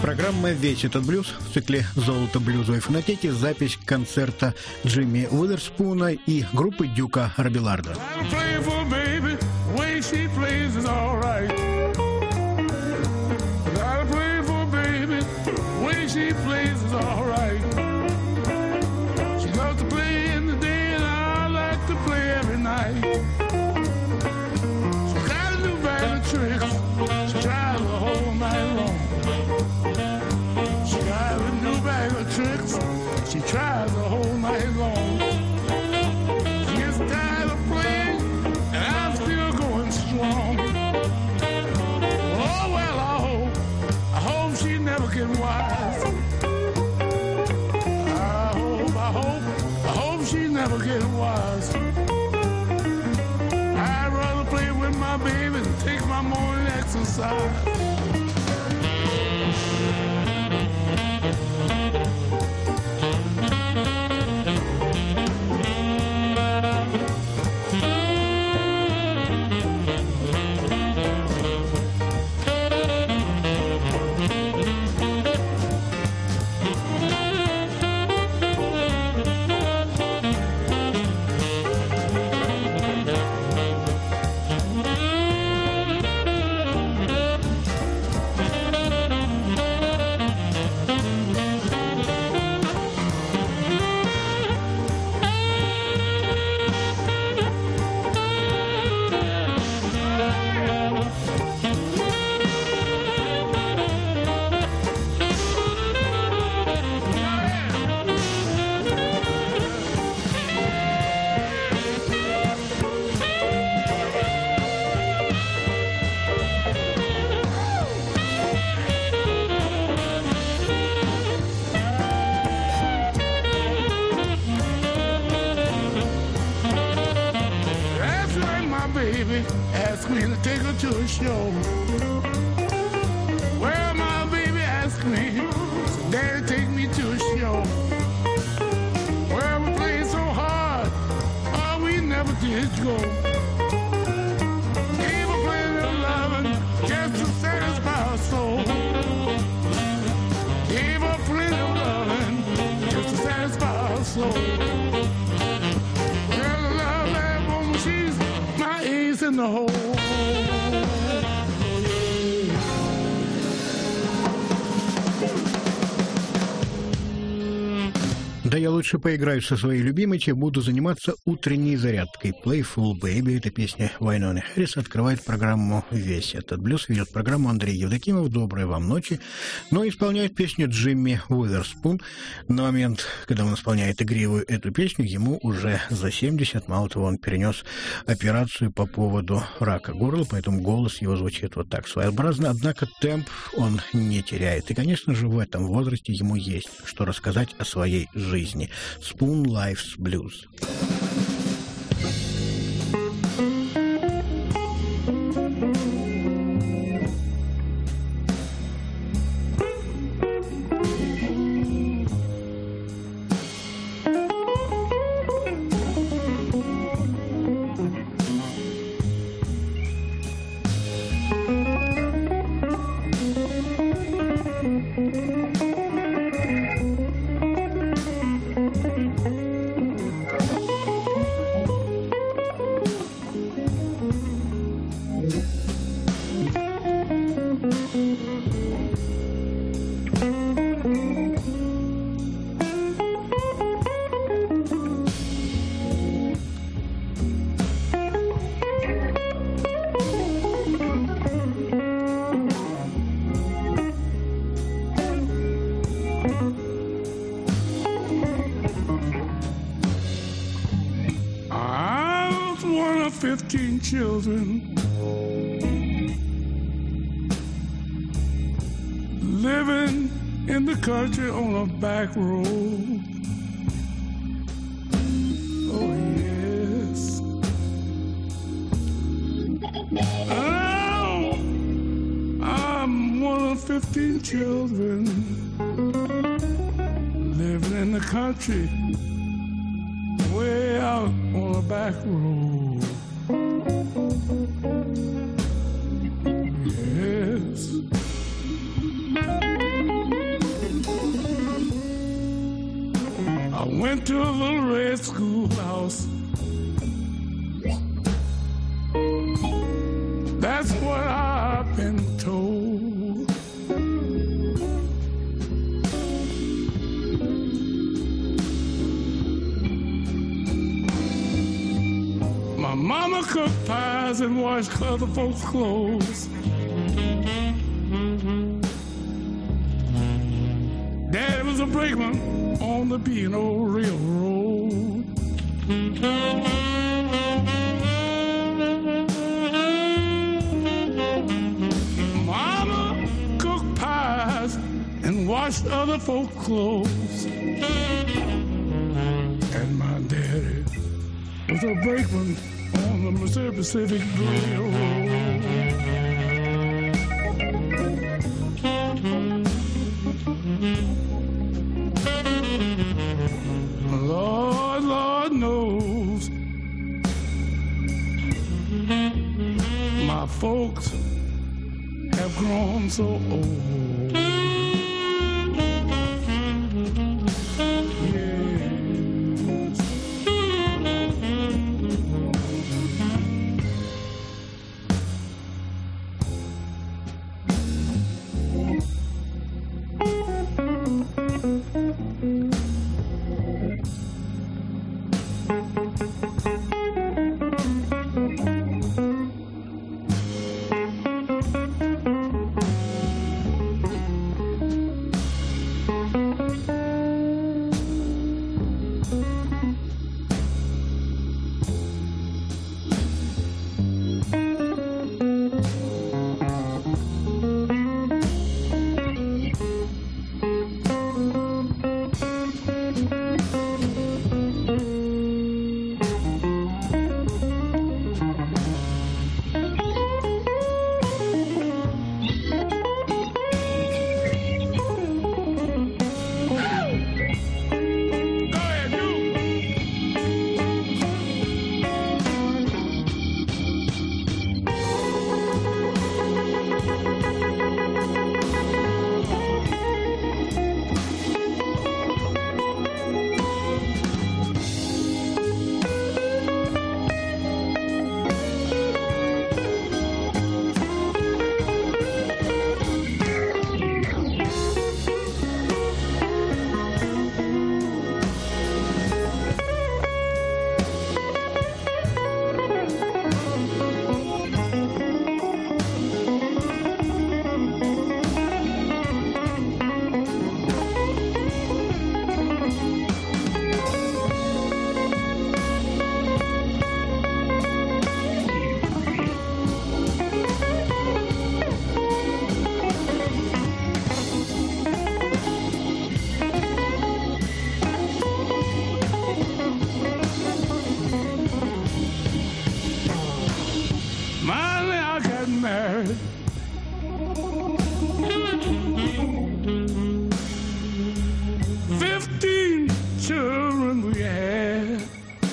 Программа «Весь этот блюз» в цикле «Золото блюзовой фонотеки», запись концерта Джимми Уизерспуна и группы Дюка Робиларда. She tries the whole night long. She gets tired of playing, and I'm still going strong. Oh well, I hope she never get wise. I hope she never get wise. I'd rather play with my baby than take my morning exercise. Ask me to take her to a show. Well, my baby asked me, so Daddy, take me to a show. Well, we played so hard, oh, we never did go. Gave her plenty of loving just to satisfy her soul. Gave her plenty of loving just to satisfy her soul. Well, I love that woman, she's my ace in the hole. Да я лучше поиграю со своей любимой, чем буду заниматься утренней зарядкой. Playful Baby, эта песня Вайноны Харрис, открывает программу «Весь этот блюз». Ведет программу Андрей Евдокимов. Доброй вам ночи. Но исполняет песню Джимми Уизерспун. На момент, когда он исполняет игривую эту песню, ему уже за 70. Мало того, он перенес операцию по поводу рака горла, поэтому голос его звучит вот так своеобразно. Однако темп он не теряет. И, конечно же, в этом возрасте ему есть что рассказать о своей жизни. Spoon Life's Blues. I was one of 15 children living in the country on a back road. Oh yes. Oh, I'm one of 15 children living in the country way out on a back road. Yes. went to a little red schoolhouse. That's what I've been told. My mama cooked pies and washed other folks' clothes. Daddy was a brakeman on the P&O Railroad. Mama cooked pies and washed other folks' clothes. And my daddy was a brakeman on the Missouri Pacific Railroad. Lord knows my folks have grown so old. Yes. married. 15 children we had.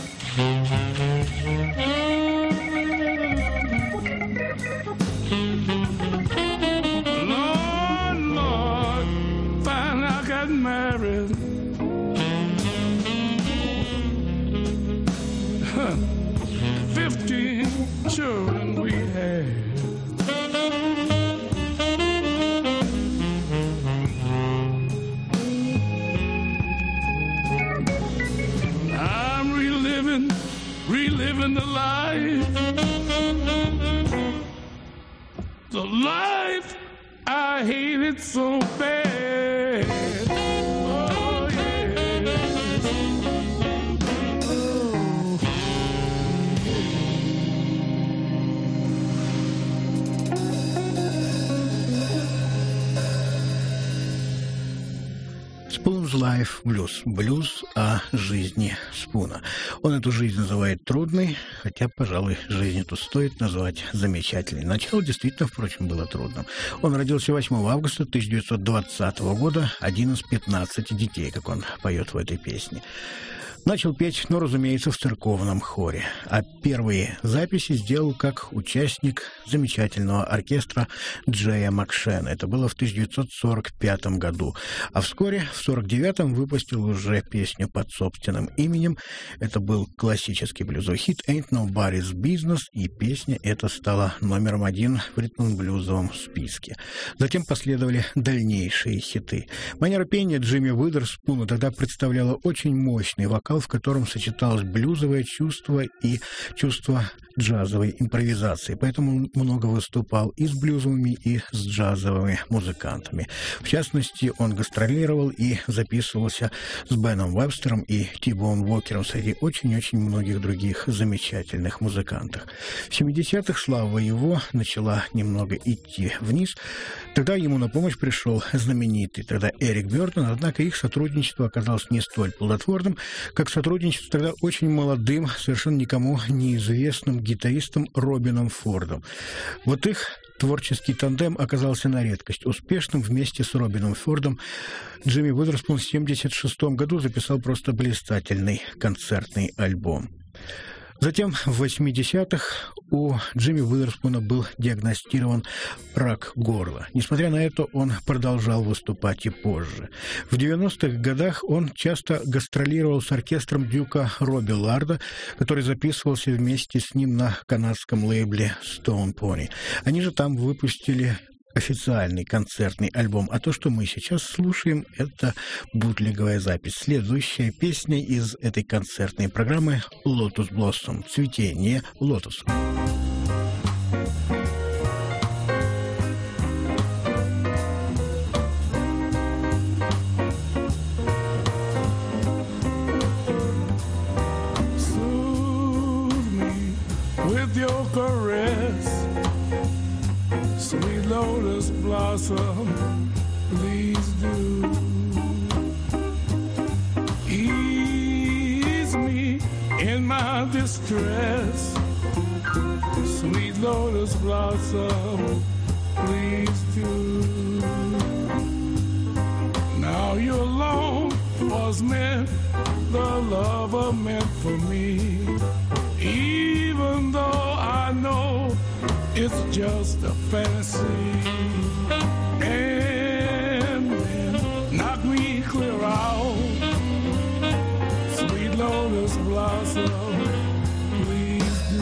Lord, Lord, finally I got married. 15 children we had. I'm reliving the life I hated so bad. Oh, yes. Oh. Spoon's Life Blues. Блюз о жизни Спуна. Он эту жизнь называет трудной, хотя, пожалуй, жизнь эту стоит назвать замечательной. Начало действительно, впрочем, было трудным. Он родился 8 августа 1920 года, один из 15 детей, как он поет в этой песне. Начал петь, но, разумеется, в церковном хоре. А первые записи сделал как участник замечательного оркестра Джея Макшена. Это было в 1945 году. А вскоре, в 1949-м, выпустил уже песню под собственным именем. Это был классический блюзовый хит «Ain't Nobody's Business», и песня эта стала номером 1 в ритм-блюзовом списке. Затем последовали дальнейшие хиты. Манера пения Джимми Уизерспуна тогда представляла очень мощный вокал, в котором сочеталось блюзовое чувство и чувство джазовой импровизации. Поэтому он много выступал и с блюзовыми, и с джазовыми музыкантами. В частности, он гастролировал и записывался с Беном Вебстером и Ти-Боун Уокером среди очень-очень многих других замечательных музыкантов. В 70-х слава его начала немного идти вниз. Тогда ему на помощь пришел знаменитый тогда Эрик Бёртон, однако их сотрудничество оказалось не столь плодотворным, как сотрудничество тогда очень молодым, совершенно никому неизвестным гитаристом Робином Фордом. Вот их творческий тандем оказался на редкость успешным. Вместе с Робином Фордом Джимми Уизерспун в 1976 году записал просто блистательный концертный альбом. Затем в 80-х у Джимми Уизерспуна был диагностирован рак горла. Несмотря на это, он продолжал выступать и позже. В 90-х годах он часто гастролировал с оркестром Дюка Робби Ларда, который записывался вместе с ним на канадском лейбле Stone Pony. Они же там выпустили официальный концертный альбом, а то, что мы сейчас слушаем, это бутлеговая запись. Следующая песня из этой концертной программы «Lotus Blossom» — «Цветение лотоса». Sweet lotus blossom, please do ease me in my distress. Sweet lotus blossom, please do. Now your love was meant, the lover meant for me, even though I know it's just a fantasy. And then knock me clear out. Sweet lotus blossom, please do.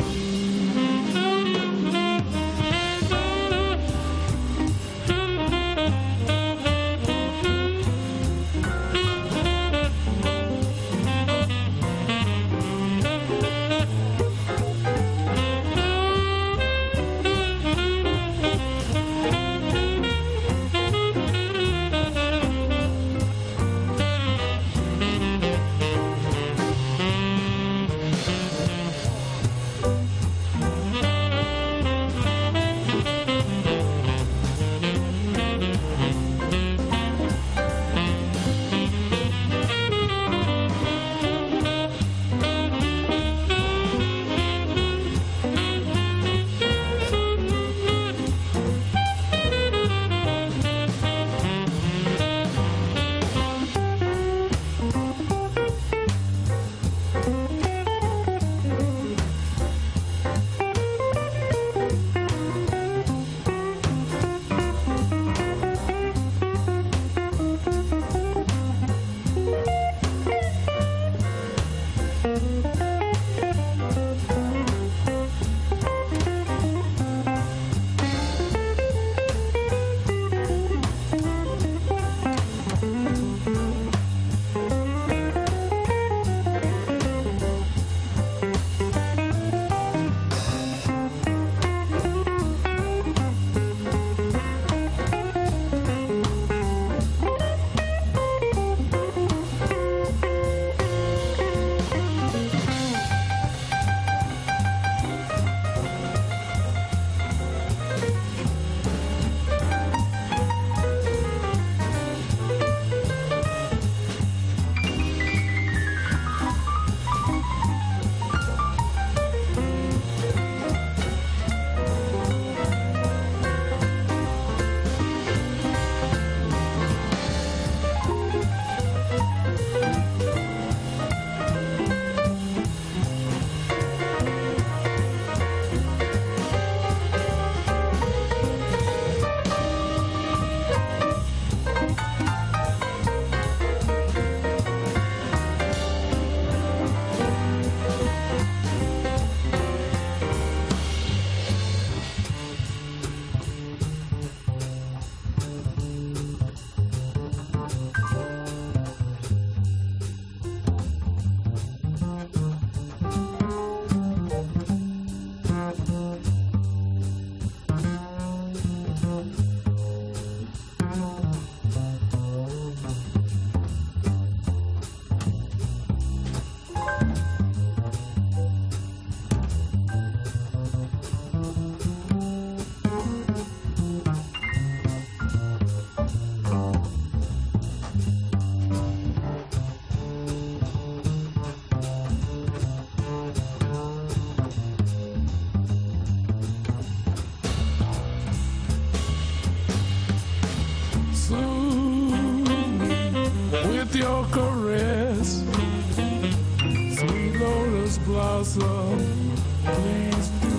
your caress, sweet lotus blossom, please do.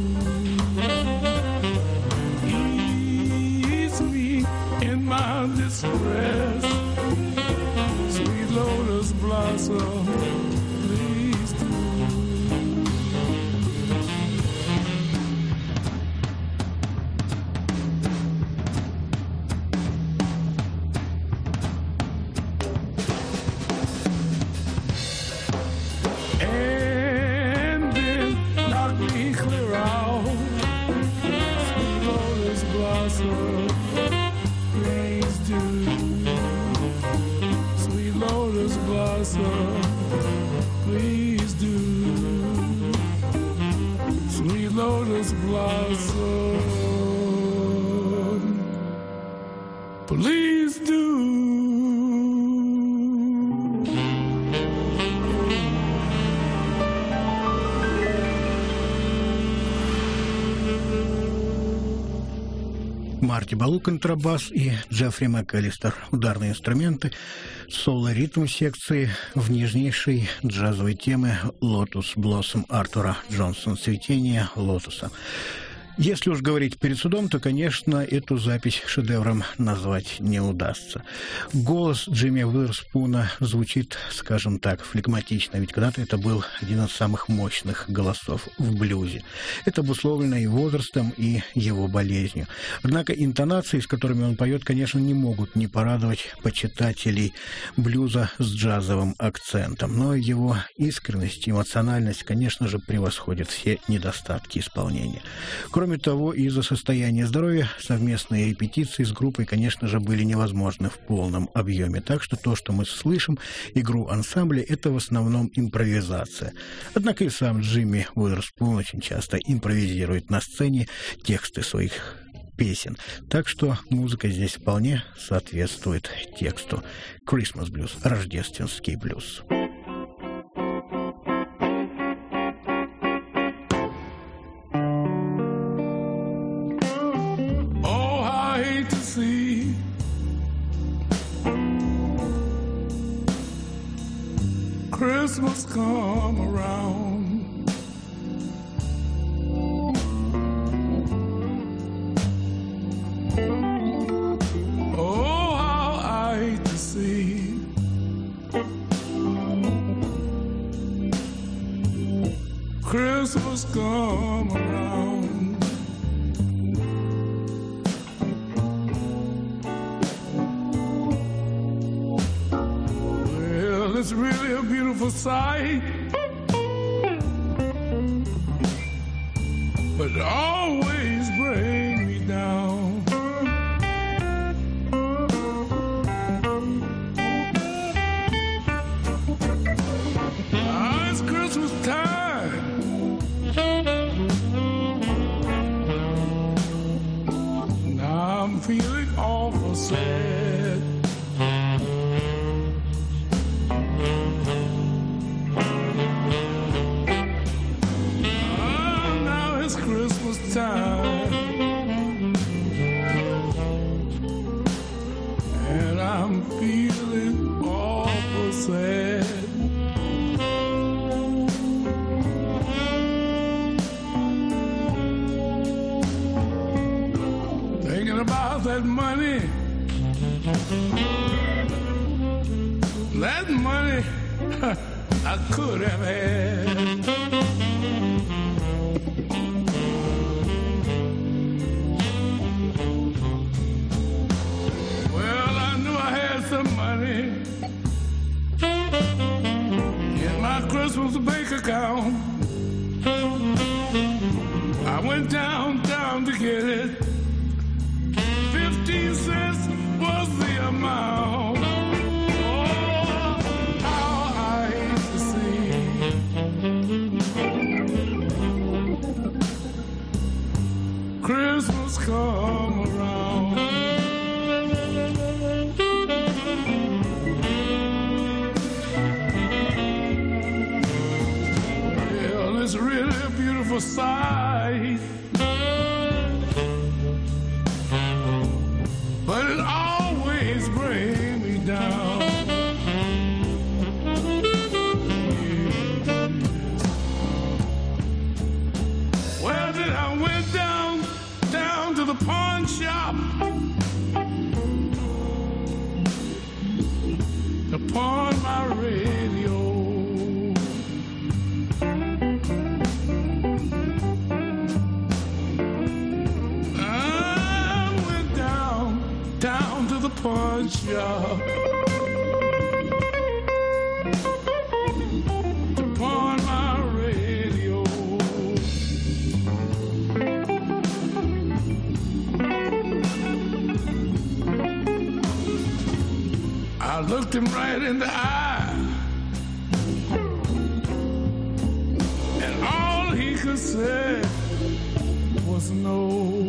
Ease me in my distress, sweet lotus blossom, please do. And then knock me clear out, sweet lotus blossom, please do. Sweet lotus blossom, please do. Sweet lotus blossom, please do. Марти Балу, контрабас, и Джеффри МакАлистер, ударные инструменты, соло-ритм секции в нежнейшей джазовой теме «Лотус Блоссом» Артура Джонсона, «Цветение лотоса». Если уж говорить перед судом, то, конечно, эту запись шедевром назвать не удастся. Голос Джимми Уизерспуна звучит, скажем так, флегматично, ведь когда-то это был один из самых мощных голосов в блюзе. Это обусловлено и возрастом, и его болезнью. Однако интонации, с которыми он поет, конечно, не могут не порадовать почитателей блюза с джазовым акцентом. Но его искренность и эмоциональность, конечно же, превосходят все недостатки исполнения. Кроме того, из-за состояния здоровья совместные репетиции с группой, конечно же, были невозможны в полном объеме. Так что то, что мы слышим, игру ансамбля, это в основном импровизация. Однако и сам Джимми Уизерспун очень часто импровизирует на сцене тексты своих песен. Так что музыка здесь вполне соответствует тексту. Christmas Blues, рождественский блюз. Christmas come around, oh how I hate to see Christmas come around. Well, it's really a beautiful sight, but it always brings me down. Now it's Christmas time, now I'm feeling awful sad. Time, and I'm feeling awful sad. Thinking about that money, I could have had. Christmas bank account. I went downtown to get it. 15 cents was the amount. Oh, how I hate to see stop upon my radio. I went down to the pawn shop to pawn my radio. I looked him right in the eye, and all he could say was no.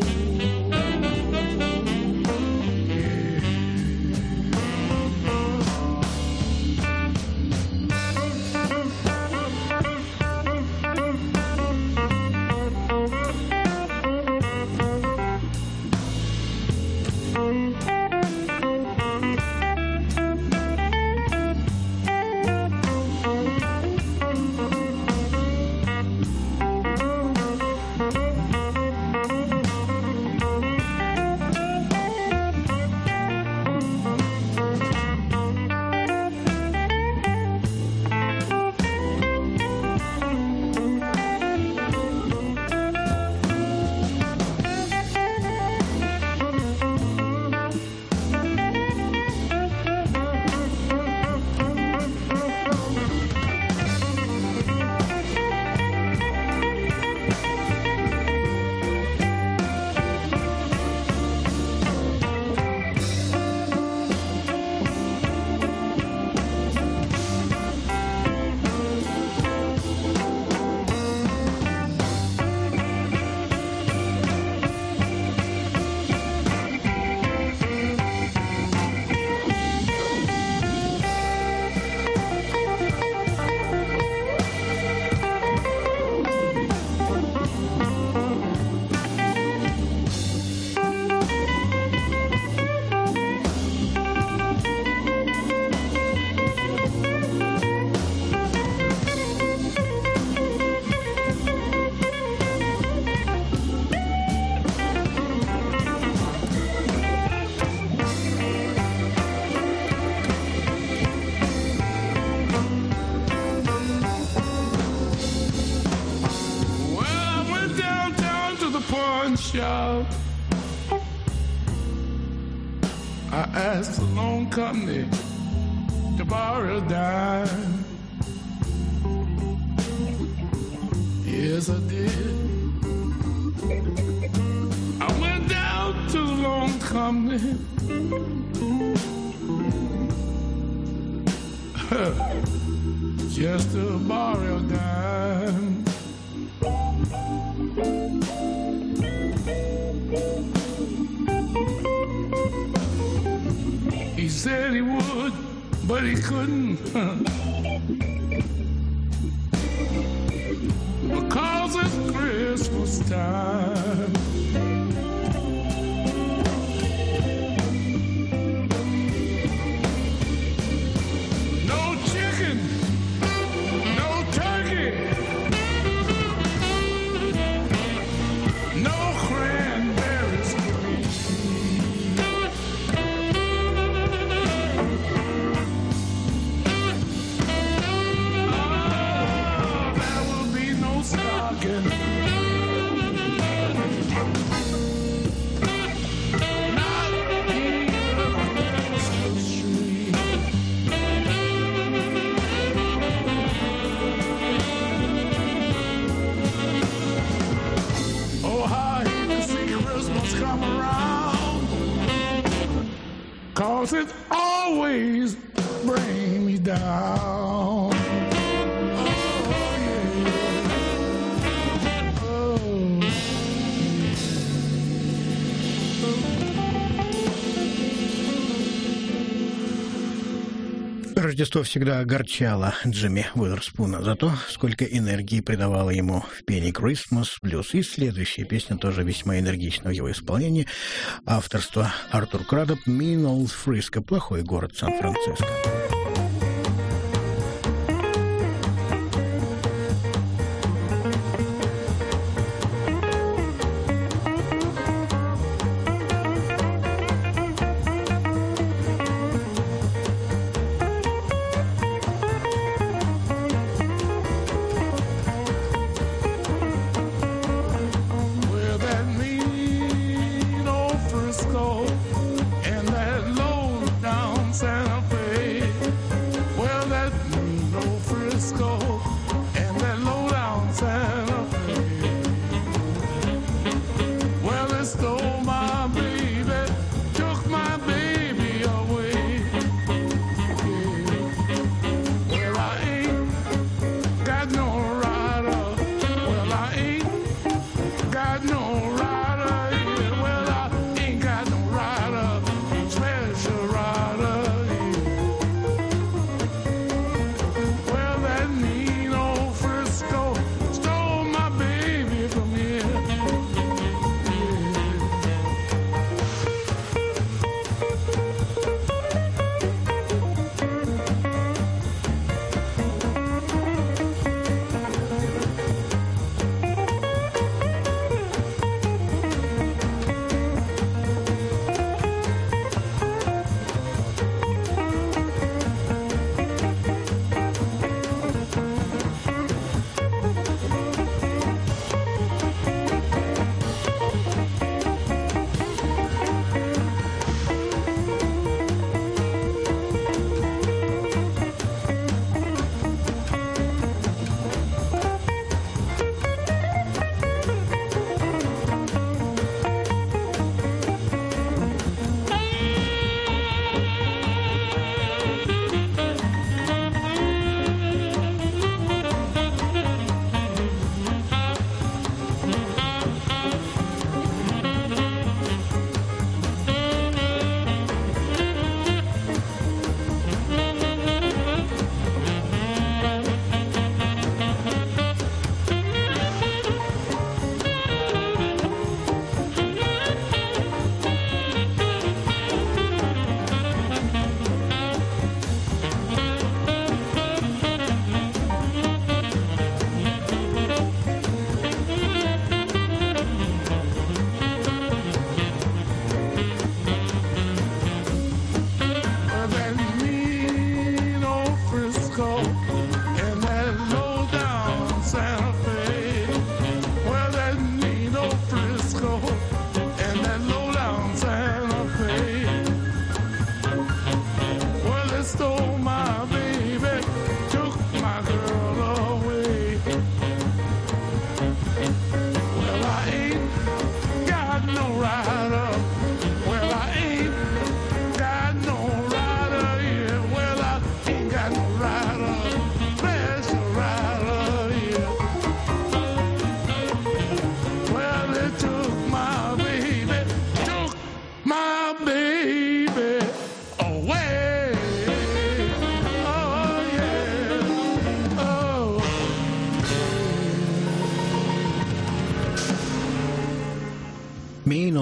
Shop. I asked the loan company to borrow a dime. Yes, I did. I went down to the loan company. Just to borrow a dime. He said he would, but he couldn't. Because it's Christmas time. No chicken, no turkey, no cranberries. Come around, 'cause it always brings me down. Рождество всегда огорчало Джимми Уизерспуна за то, сколько энергии придавало ему в пении «Christmas Blues». И следующая песня тоже весьма энергична в его исполнении. Авторство Артур Крадоп, «Mean Old Frisco», плохой город Сан-Франциско.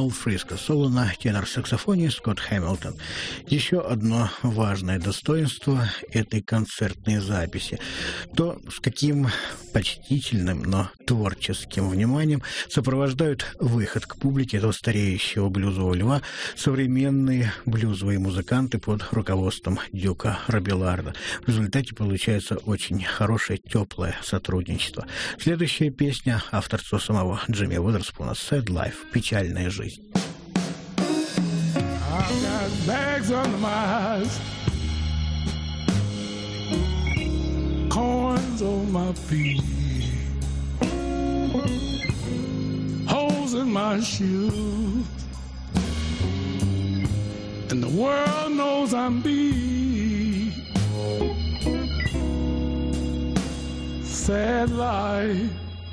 Bill Frisco, соло на тенор-саксофоне Скотт Хэмилтон. Еще одно важное достоинство этой концертной записи – то, с каким почтительным, но творческим вниманием сопровождают выход к публике этого стареющего блюзового льва современные блюзовые музыканты под руководством Дюка Робилларда. В результате получается очень хорошее, теплое сотрудничество. Следующая песня авторства самого Джимми Уизерспуна «Sad Life» – «Печальная жизнь». I've got bags under my eyes, corns on my feet, holes in my shoes, and the world knows I'm beat. Sad life.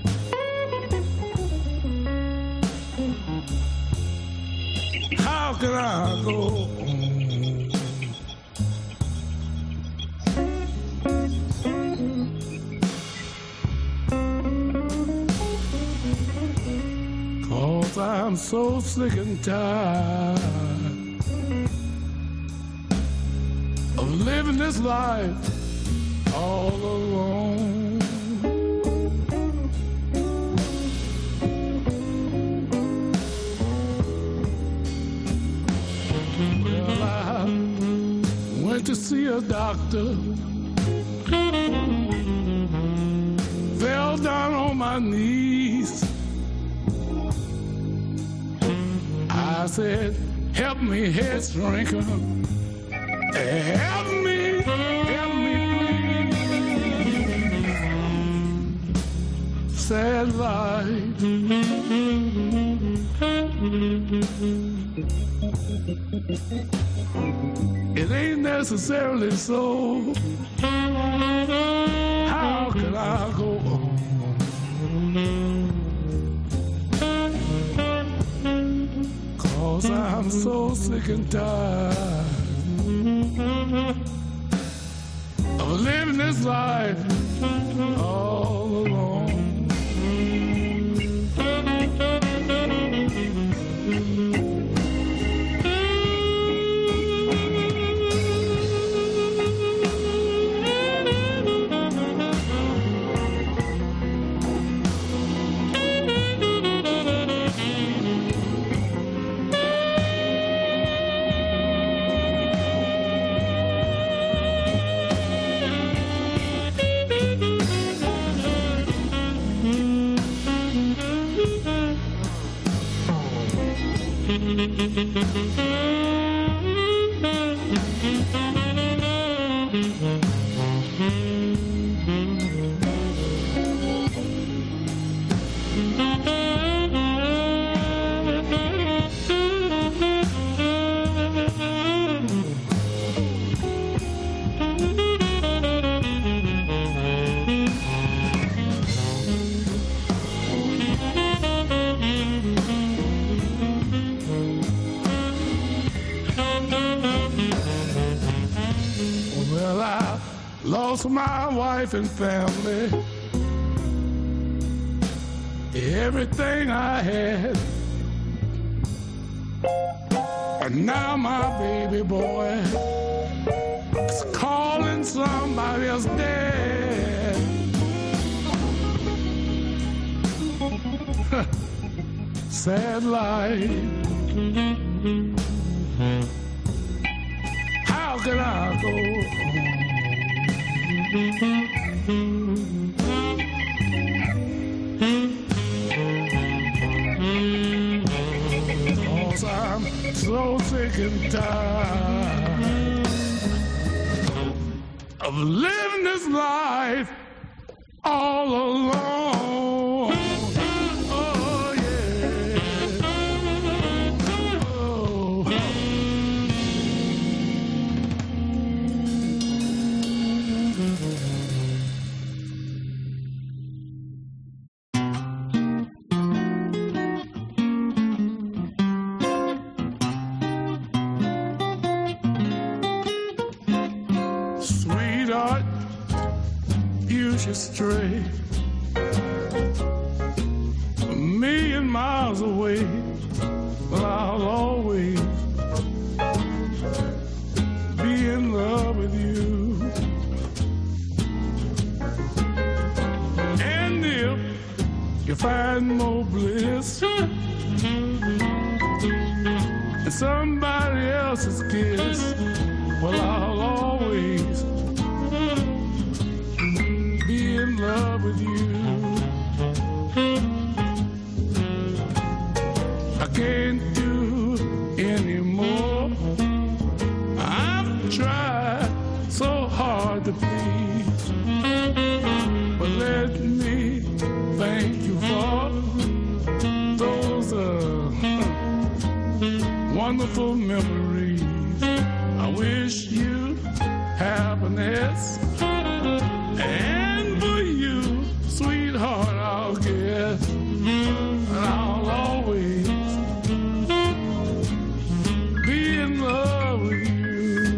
How can I go on? 'Cause I'm so sick and tired of living this life all alone. To see a doctor, fell down on my knees. I said, help me, head shrinker, help me please. Sad life. It ain't necessarily so. How can I go on? 'Cause I'm so sick and tired of living this life all alone. Lost my wife and family, everything I had, and now my baby boy is calling somebody else dead. Sad life. How can I go on? 'Cause I'm so sick and tired of living this life all alone. Oh yeah. Oh. Sweetheart, you should stray a million miles away. Well, and more bliss, and somebody else's kiss. Well, I'll always be in love with you. I can't do anymore. I've tried so hard to please, but let me thank you for those wonderful memories. I wish you happiness, and for you, sweetheart, I'll guess, and I'll always be in love with you.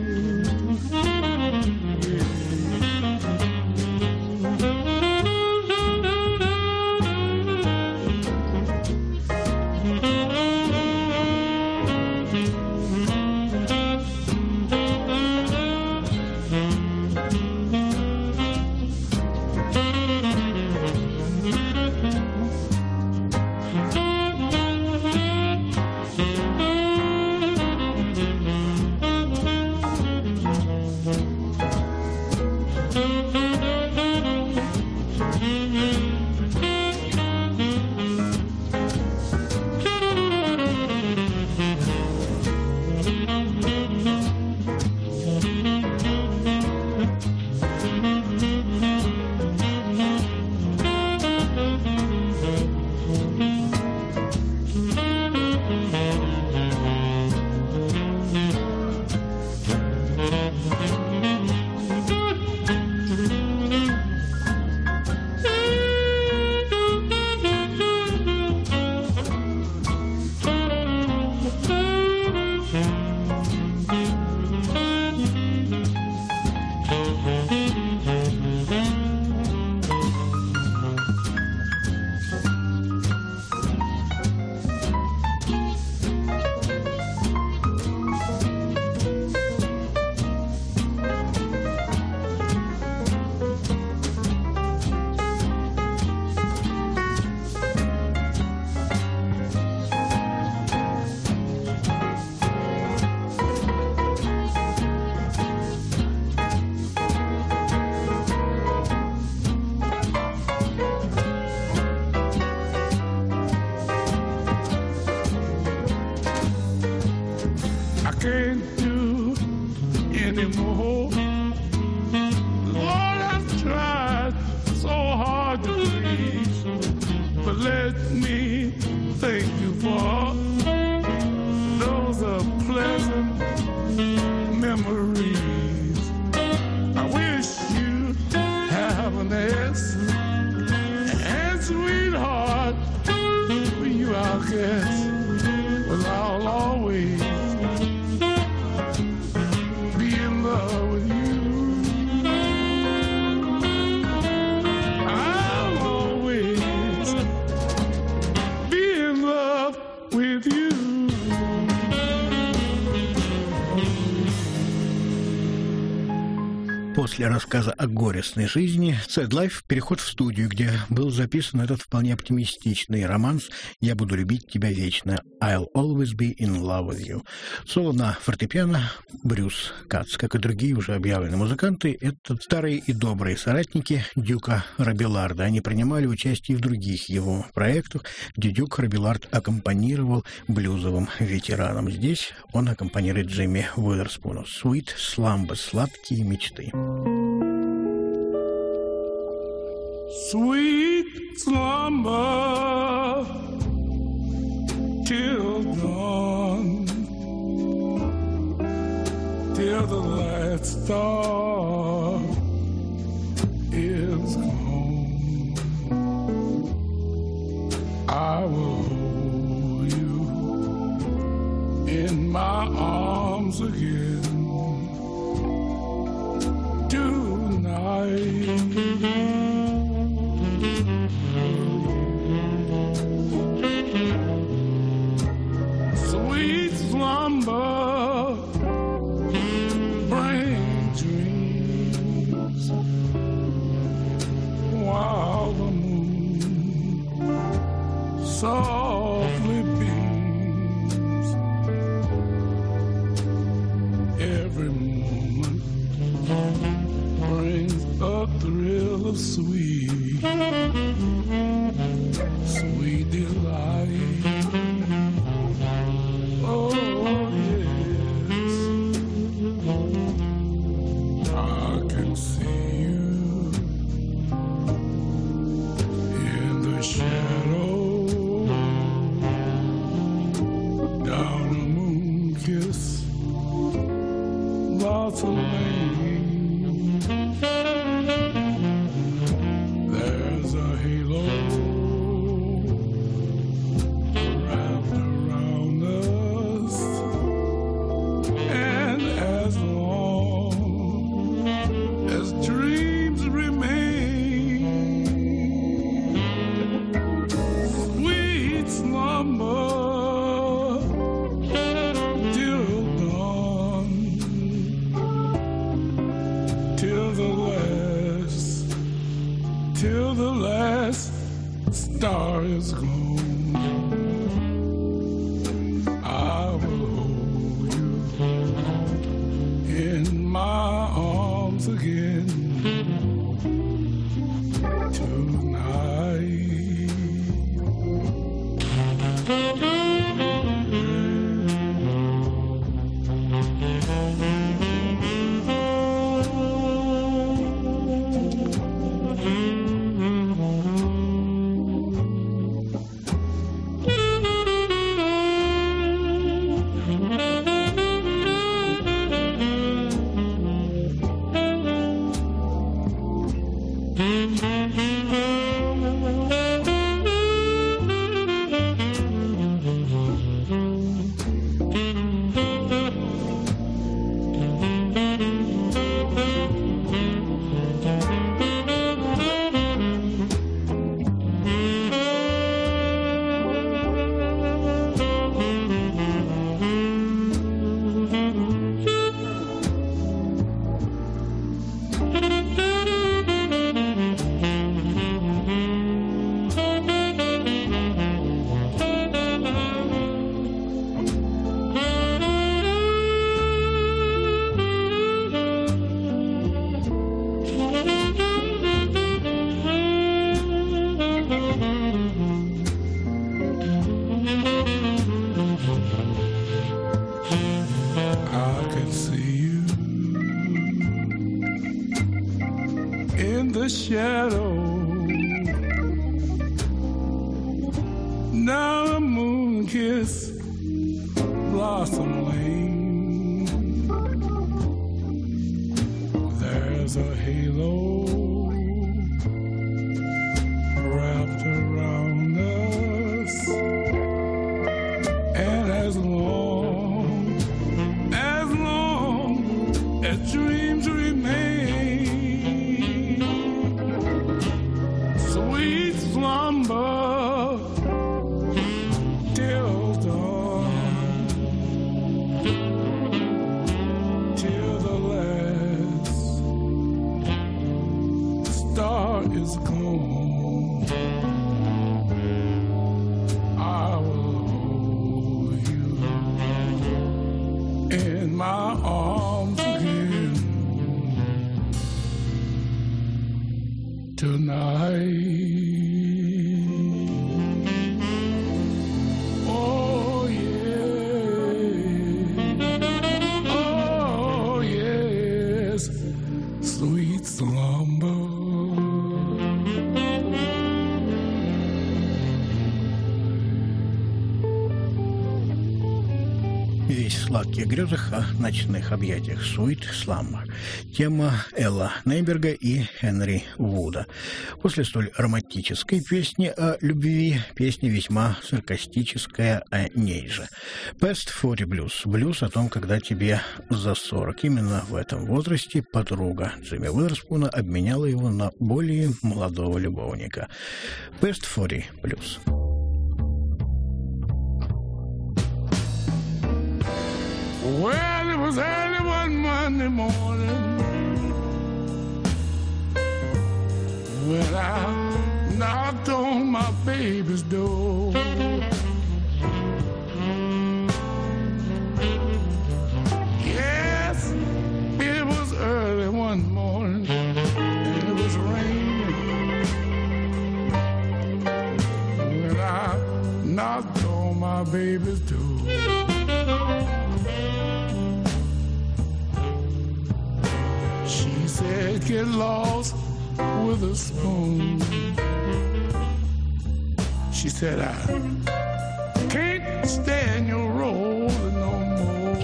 Can't do anymore. Lord, I've tried so hard to please, but let me thank you for those pleasant memories. I wish you happiness, and sweetheart, for you I'll guess, well, I'll always be in love with you. I'll always be in love with you. После рассказа о горестной жизни Sad Life переход в студию, где был записан этот вполне оптимистичный романс «Я буду любить тебя вечно» «I'll always be in love with you». Соло на фортепиано Брюс Кац, как и другие уже объявленные музыканты, это старые и добрые соратники Дюка Робилларда. Они принимали участие в других его проектах, где Дюк Робиллард аккомпанировал блюзовым ветеранам. Здесь он аккомпанирует Джимми Уизерспуну. «Sweet Slumber» — «Сладкие мечты». Sweet slumber till dawn, till the last star is gone. I will hold you in my arms again tonight. Sweet slumber, bring dreams while the moon full of sweet, sweet delight. Oh, yes, I can see you in the shadow down a moon-kissed blossom lane. There's a halo wrapped around us, and as long as dreams remain, sweet slumber till dawn, till the last star is gone. I will hold you in my arms again tonight. I can see you in the shadow down a moon-kissed blossom lane. There's a halo wrapped around us, and as long as dreams remain, sweet slumber till dawn, till the last star is gone. I will hold you in my arms again tonight. Oh yeah, oh yes, sweet slumber. Весь в сладких грезах о ночных объятиях. Sweet Slumber. Тема Элла Нейберга и Хенри Вуда. После столь романтической песни о любви, песня весьма саркастическая о ней же. Past 40 Blues. Блюз о том, когда тебе за 40. Именно в этом возрасте подруга Джимми Уизерспуна обменяла его на более молодого любовника. Past 40 Blues. Well, it was early one Monday morning when I knocked on my baby's door. Yes, it was early one morning and it was raining. said, get lost with a spoon. She said, I can't stand your role no more.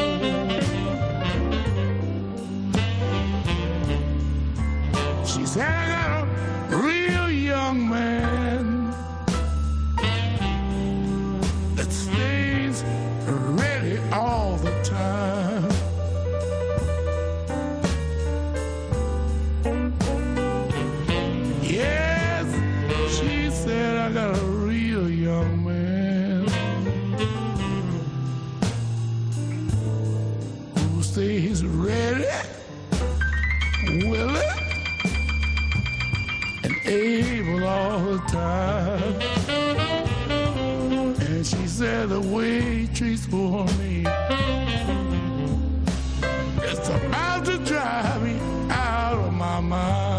She said, I got a real young man that stays ready all the time. Yes, she said, I got a real young man who stays ready, willing, and able all the time. And she said the way he treats for me, it's about to drive me out of my mind.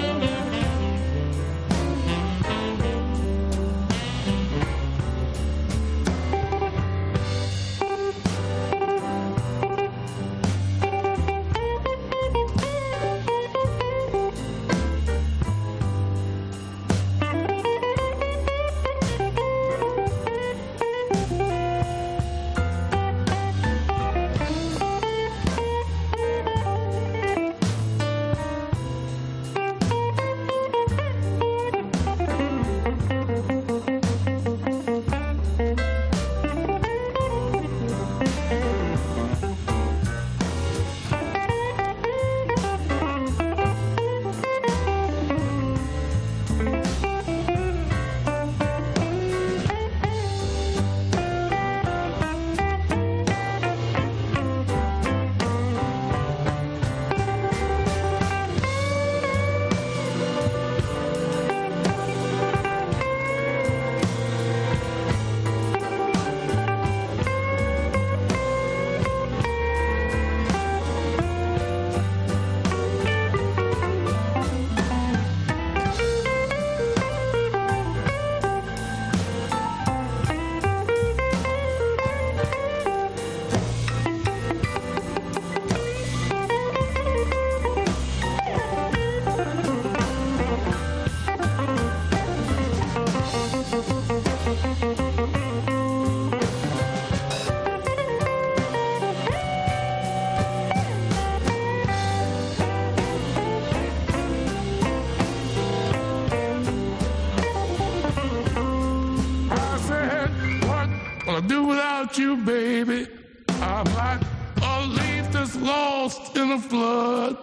Do without you, baby. I'm like a leaf that's lost in a flood.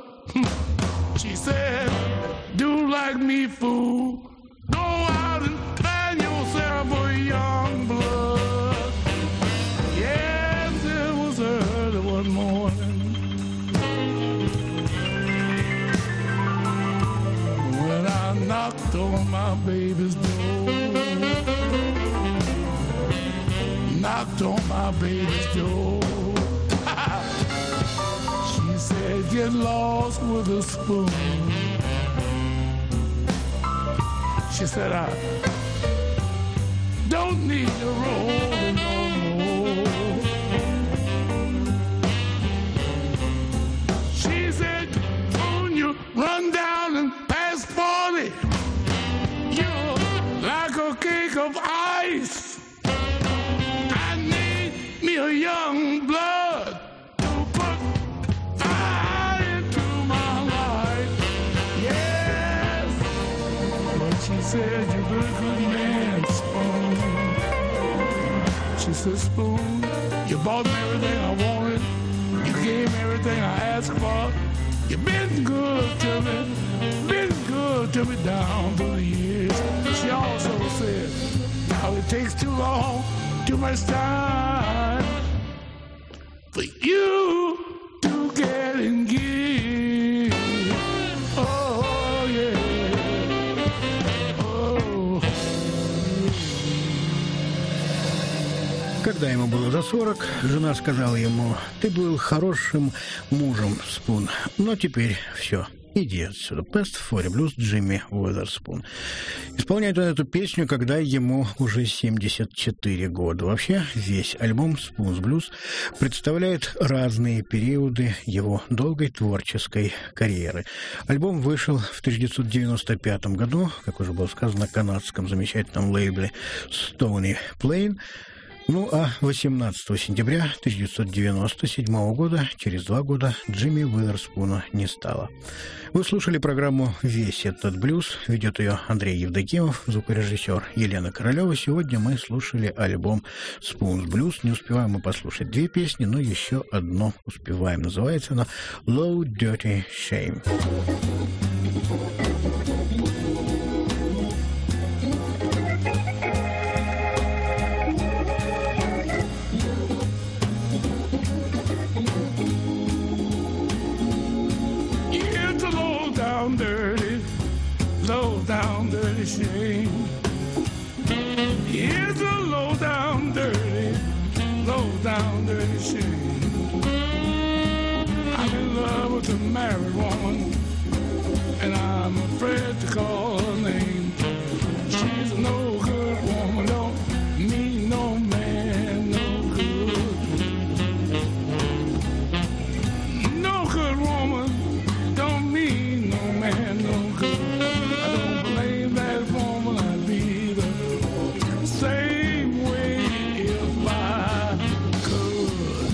She said, do like me, fool. Go out and find yourself a young blood. Yes, it was early one morning when I knocked on my baby's door. Knocked on my baby's door. She said, get lost with a spoon. She said, I don't need a roll no more. She said, when you run down and pass 40, you're like a cake of ice. A young blood to put fire into my life. Yes, but she said, you're a good man, Spoon. She said, Spoon, you bought me everything I wanted. You gave me everything I asked for. You've been good to me down through the years. She also said, now it takes too long, too much time for you to get and give. Oh, yeah. Oh. Когда ему было за 40, жена сказала ему: «Ты был хорошим мужем, Спун, но теперь все, Иди отсюда. Past Forty Blues Джимми Уизерспун. Исполняет он эту песню, когда ему уже 74 года. Вообще, весь альбом Spoons Blues представляет разные периоды его долгой творческой карьеры. Альбом вышел в 1995 году, как уже было сказано, на канадском замечательном лейбле Stony Plain. Ну, а 18 сентября 1997 года, через 2 года, Джимми Уизерспуна не стало. Вы слушали программу «Весь этот блюз». Ведет ее Андрей Евдокимов, звукорежиссер Елена Королева. Сегодня мы слушали альбом «Spoons Blues». Не успеваем мы послушать 2 песни, но еще одну успеваем. Называется она «Low Dirty Shame». Dirty shame. Here's a low down dirty shame. I'm in love with a married woman, and I'm afraid to call her name. She's a no good woman, don't mean no man no good. No good woman don't mean no man no good. Same way if I could.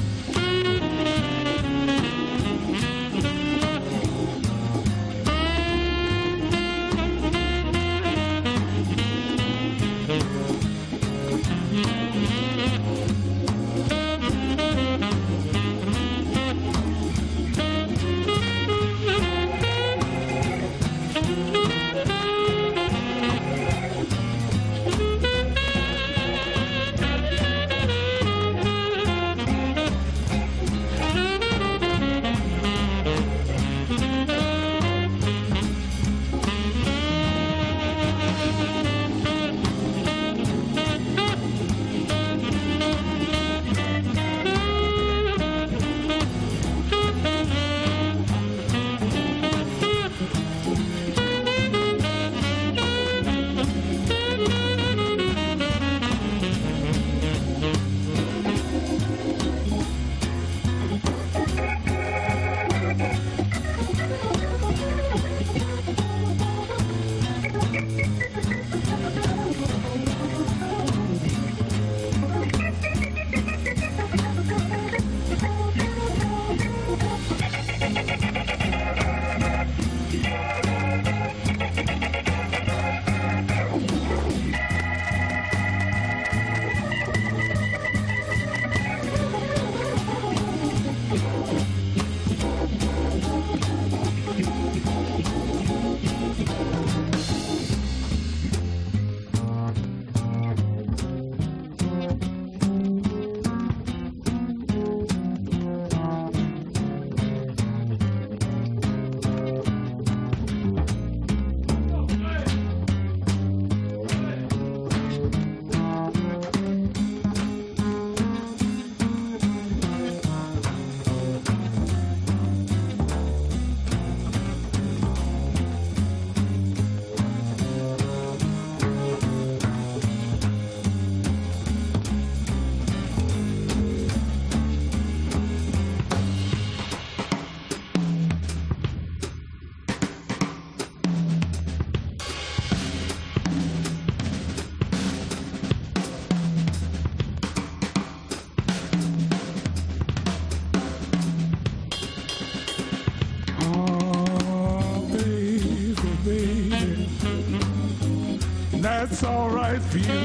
That's all right for you,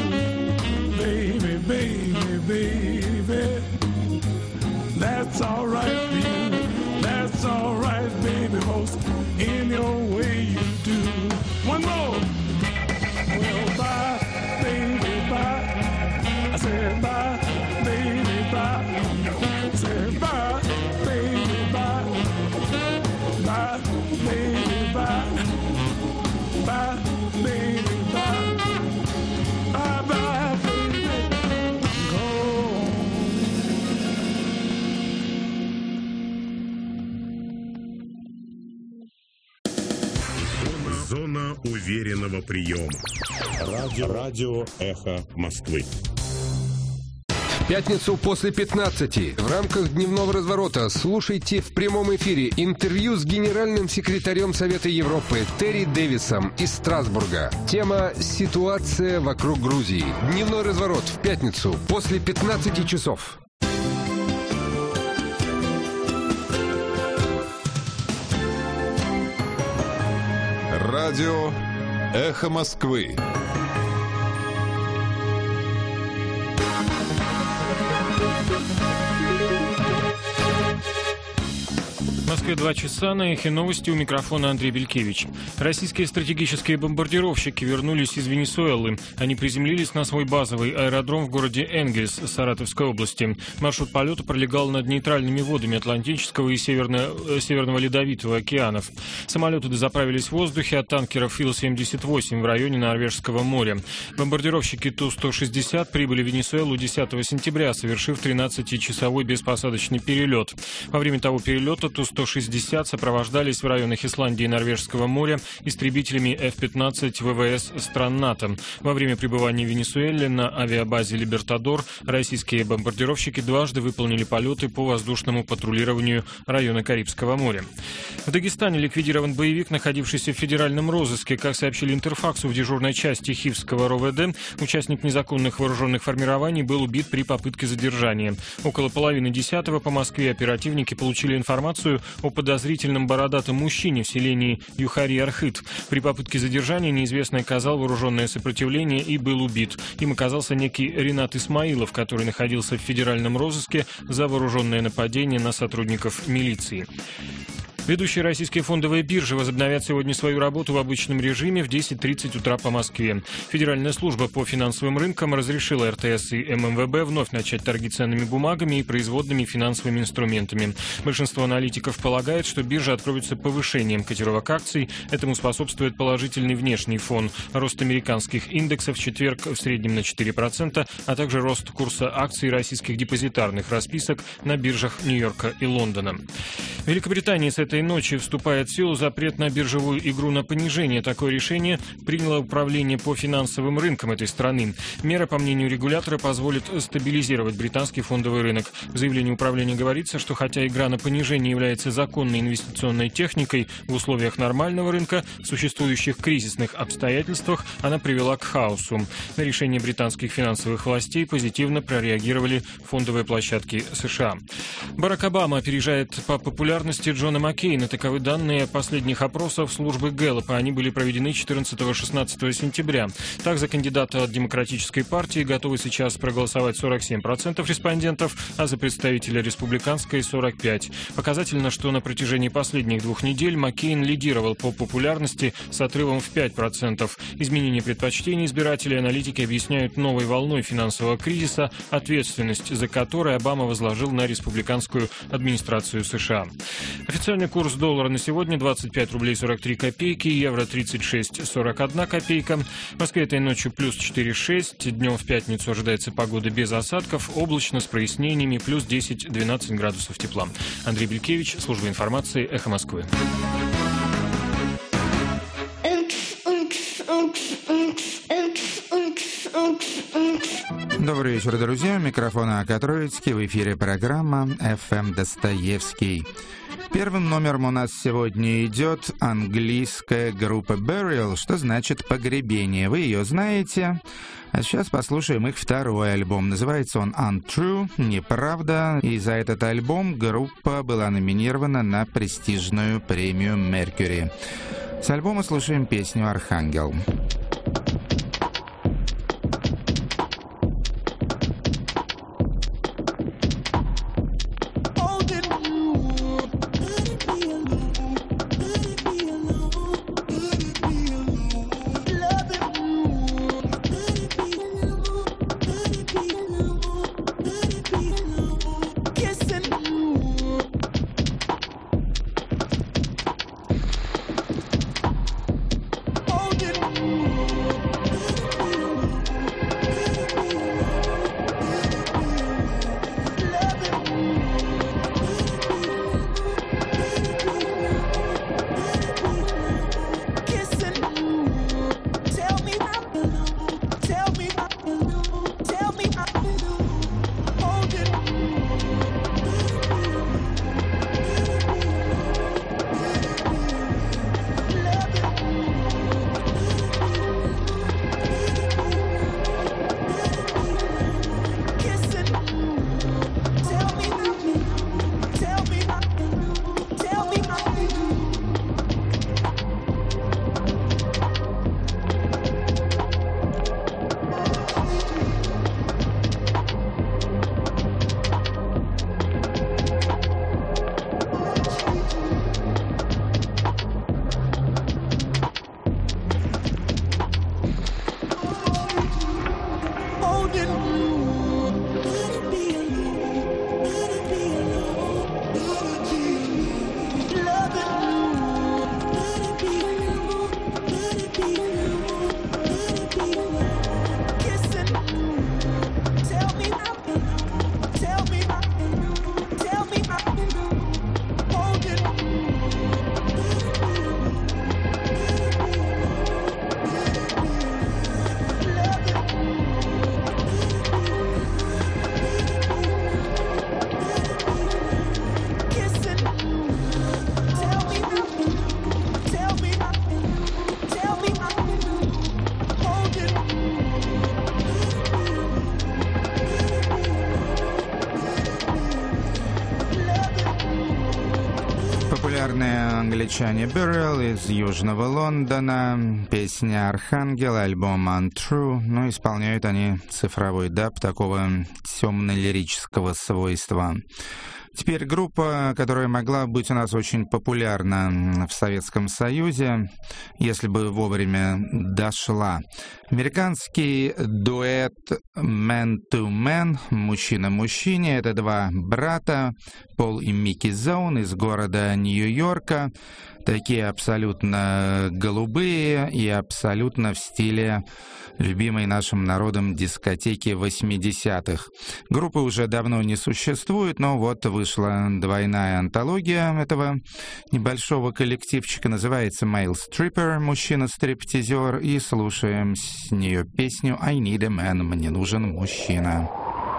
baby, baby, baby. That's all right for you. That's all right, baby, most in your way you do. One more. Well, bye, baby, bye. I said bye, baby, bye. I said bye, baby, bye. Bye, baby, bye. Bye, baby, bye. Bye, bye, baby. Go on. зона уверенного приема. Радио «Эхо Москвы». В пятницу после 15 в рамках дневного разворота слушайте в прямом эфире интервью с генеральным секретарем Совета Европы Терри Дэвисом из Страсбурга. Тема «Ситуация вокруг Грузии». Дневной разворот в пятницу после 15 часов. Радио «Эхо Москвы». В Москве 2 часа, на «Эхе новости», у микрофона Андрей Белькевич. Российские стратегические бомбардировщики вернулись из Венесуэлы. Они приземлились на свой базовый аэродром в городе Энгельс Саратовской области. Маршрут полета пролегал над нейтральными водами Атлантического и Северного Ледовитого океанов. Самолеты дозаправились в воздухе от танкеров Ил-78 в районе Норвежского моря. Бомбардировщики Ту-160 прибыли в Венесуэлу 10 сентября, совершив 13-часовой беспосадочный перелет. Во время того перелета Ту-160 сопровождались в районах Исландии и Норвежского моря истребителями F-15 ВВС стран НАТО. Во время пребывания в Венесуэле на авиабазе «Либертадор» российские бомбардировщики дважды выполнили полеты по воздушному патрулированию района Карибского моря. В Дагестане ликвидирован боевик, находившийся в федеральном розыске. Как сообщили Интерфаксу, в дежурной части Хивского РОВД участник незаконных вооруженных формирований был убит при попытке задержания. Около половины 10-го по Москве оперативники получили информацию о подозрительном бородатом мужчине в селении Юхари-Архыт. При попытке задержания неизвестный оказал вооруженное сопротивление и был убит. Им оказался некий Ренат Исмаилов, который находился в федеральном розыске за вооруженное нападение на сотрудников милиции. Ведущие российские фондовые биржи возобновят сегодня свою работу в обычном режиме в 10:30 утра по Москве. Федеральная служба по финансовым рынкам разрешила РТС и ММВБ вновь начать торги ценными бумагами и производными финансовыми инструментами. Большинство аналитиков полагает, что биржа откроется повышением котировок акций. Этому способствует положительный внешний фон. Рост американских индексов в четверг в среднем на 4%, а также рост курса акций российских депозитарных расписок на биржах Нью-Йорка и Лондона. В Великобритании с этой ночи вступает в силу запрет на биржевую игру на понижение. Такое решение приняло управление по финансовым рынкам этой страны. Мера, по мнению регулятора, позволит стабилизировать британский фондовый рынок. В заявлении управления говорится, что хотя игра на понижение является законной инвестиционной техникой в условиях нормального рынка, в существующих кризисных обстоятельствах она привела к хаосу. На решение британских финансовых властей позитивно прореагировали фондовые площадки США. Барак Обама опережает по популярности Джона Маккейна. Таковы данные последних опросов службы Гэллопа. Они были проведены 14-16 сентября. Так, за кандидата от Демократической партии готовы сейчас проголосовать 47% респондентов, а за представителя Республиканской – 45%. Показательно, что на протяжении последних 2 недель Маккейн лидировал по популярности с отрывом в 5%. Изменение предпочтений избирателей аналитики объясняют новой волной финансового кризиса, ответственность за который Обама возложил на республиканскую администрацию США. Официальный курс доллара на сегодня 25 рублей 43 копейки, евро 36,41 копейка. В Москве этой ночью плюс 4,6, днем в пятницу ожидается погода без осадков, облачно с прояснениями, плюс 10-12 градусов тепла. Андрей Белькевич, служба информации, «Эхо Москвы». Добрый вечер, друзья. Микрофон Акатроицкий. В эфире программа «FM Достоевский». Первым номером у нас сегодня идет английская группа Burial, что значит «погребение». Вы ее знаете. А сейчас послушаем их второй альбом. Называется он «Untrue», «Неправда». И за этот альбом группа была номинирована на престижную премию Mercury. С альбома слушаем песню «Архангел». Oh, Популярные англичане Burial из Южного Лондона, песня «Архангел», альбом «Untrue», но исполняют они цифровой даб такого темно-лирического свойства. Теперь группа, которая могла быть у нас очень популярна в Советском Союзе, если бы вовремя дошла. Американский дуэт Man to Man, мужчина мужчине, это два брата, Пол и Микки Зоун из города Нью-Йорка, такие абсолютно голубые и абсолютно в стиле любимой нашим народом дискотеки 80-х. Группы уже давно не существует, но вот вышла двойная антология этого небольшого коллективчика, называется Male Stripper, мужчина-стриптизер, и слушаем с нее песню I Need a Man, мне нужен мужчина.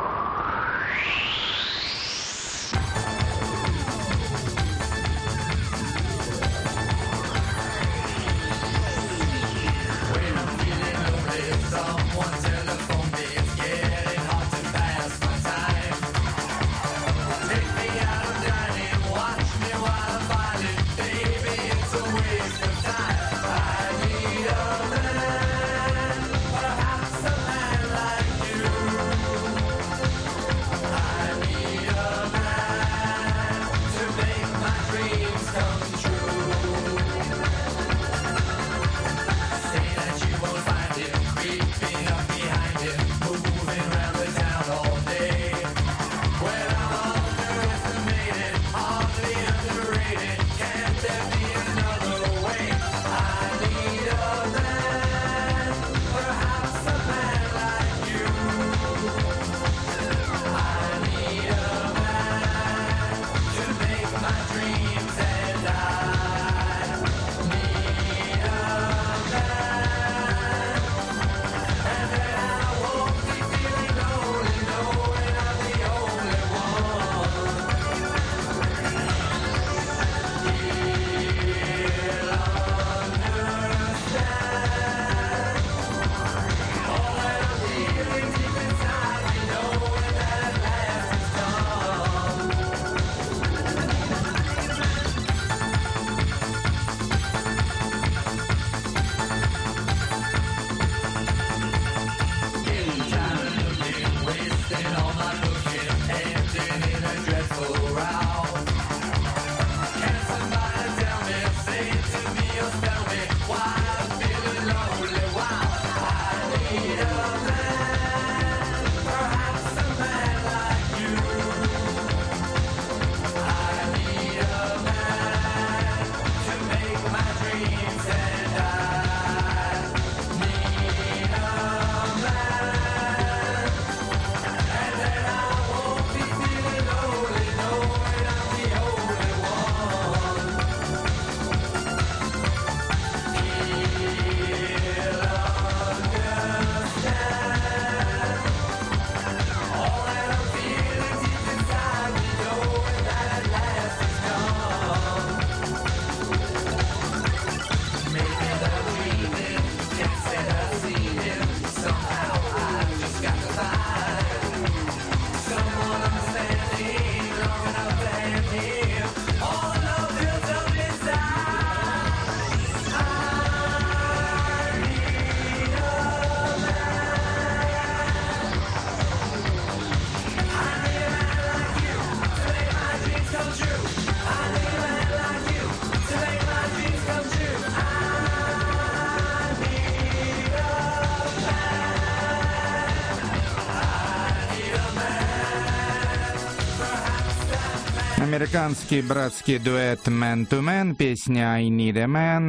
Американский братский дуэт Man to Man, песня I Need a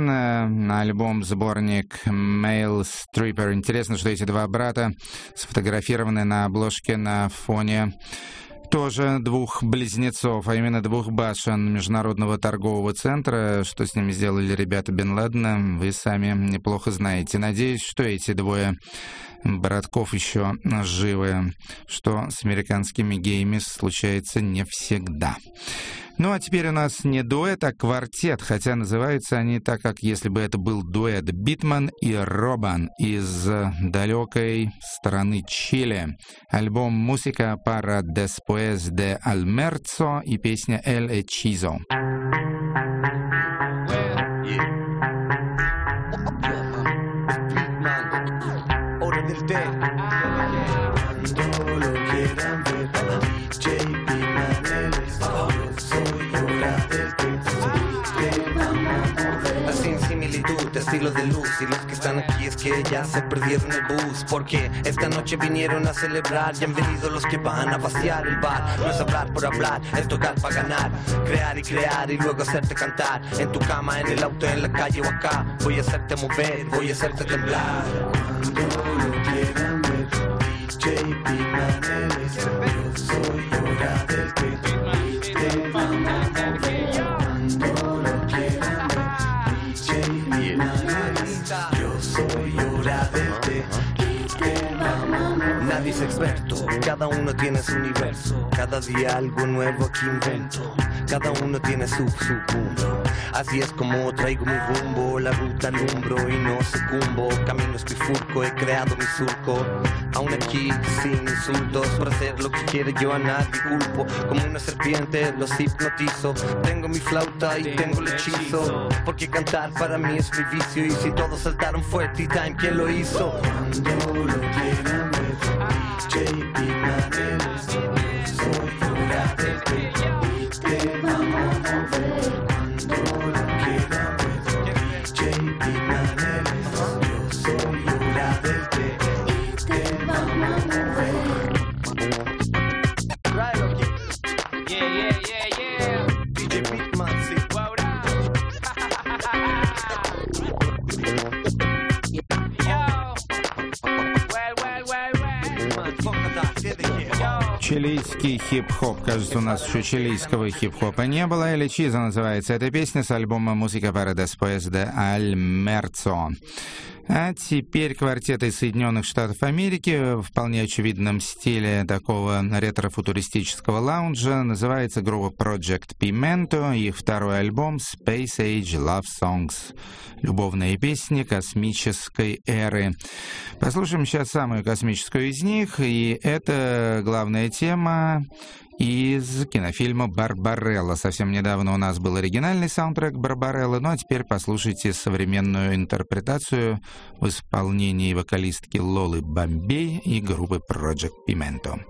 Man, альбом-сборник Male Stripper. Интересно, что эти два брата сфотографированы на обложке на фоне тоже двух близнецов, а именно двух башен Международного торгового центра. Что с ними сделали ребята Бен Ладена, вы сами неплохо знаете. Надеюсь, что эти двое братков еще живы, что с американскими геями случается не всегда. Ну, а теперь у нас не дуэт, а квартет, хотя называются они так, как если бы это был дуэт. Битман и Робан из далекой страны Чили. Альбом «Música para después de almuerzo» и песня «El Hechizo». del beat. Así en similitud, estilos de luz. Y los que están aquí es que ya se perdieron el bus, porque esta noche vinieron a celebrar. Y han venido los que van a vaciar el bar. No es hablar por hablar, es tocar para ganar. Crear y luego hacerte cantar. En tu cama, en el auto, en la calle o acá. Voy a hacerte mover, voy a hacerte temblar. Cuando lo quieran ver, DJ Big Maneles, yo soy hora del beat. Te vamos a mover. Cuando lo quieran ver, DJ Big Maneles, yo soy hora del beat. Nadie es experto, cada uno tiene su universo. Cada día algo nuevo aquí invento. Cada uno tiene su mundo. Así es como traigo mi rumbo. La ruta alumbro y no sucumbo. Camino es bifurco, he creado mi surco. Aún aquí sin insultos. Por hacer lo que quiere yo a nadie culpo. Como una serpiente los hipnotizo. Tengo mi flauta y tengo el hechizo. Porque cantar para mí es mi vicio. Y si todos saltaron fue T-Time quien lo hizo. Cuando lo quieran ver, DJ Big Maneles, soy hora del beat. Te vamos a mover. Cuando lo quieran ver, DJ Big Maneles, yo soy hora del beat. Te vamos a mover. Right, okay. Yeah. DJ Big Man, sí. Чилийский хип-хоп. Кажется, у нас еще чилийского хип-хопа не было. Или Чиза называется эта песня с альбома «Música para después de Almuerzo». А теперь квартет из Соединенных Штатов Америки в вполне очевидном стиле такого ретро-футуристического лаунжа. Называется группа Project Pimento. Их второй альбом Space Age Love Songs. Любовные песни космической эры. Послушаем сейчас самую космическую из них. И это главная тема из кинофильма «Барбарелла». Совсем недавно у нас был оригинальный саундтрек «Барбареллы», ну а теперь послушайте современную интерпретацию в исполнении вокалистки Лолы Бомбей и группы Project Pimento.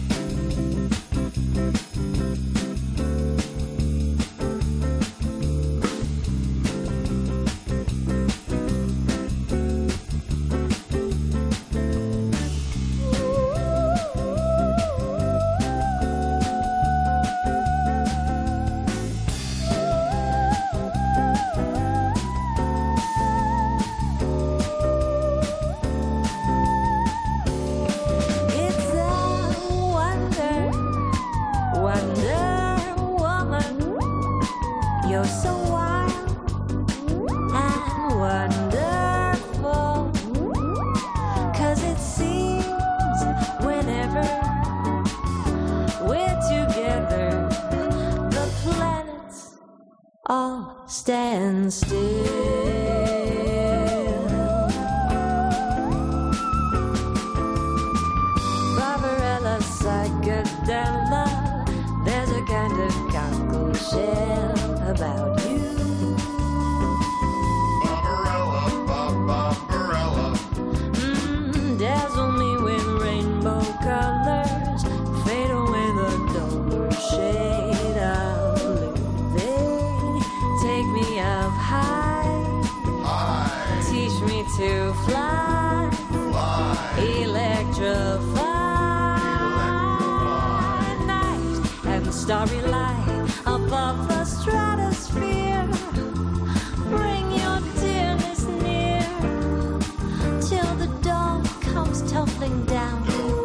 All stand still. Barbarella psychedelic. There's a kind of cockle shell about you. Barbarella. Dazzle me with rainbow colors. Fade away the duller shade of blue. Take me up high. Teach me to fly. Electrify. Night and starry light above the stratosphere. Bring your dearness near till the dawn comes tumbling down.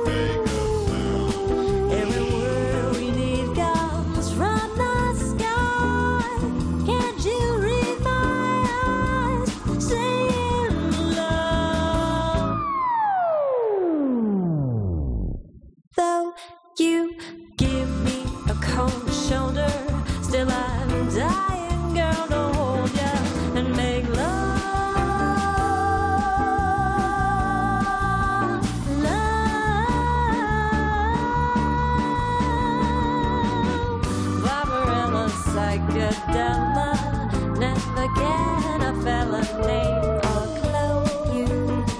Everywhere we need comes from the sky. Can't you read my eyes saying love? Though you give me a cold shoulder, still I'm dying, girl, to hold ya and make love. Barbarella psychedelic. Never get a fella name or clone you.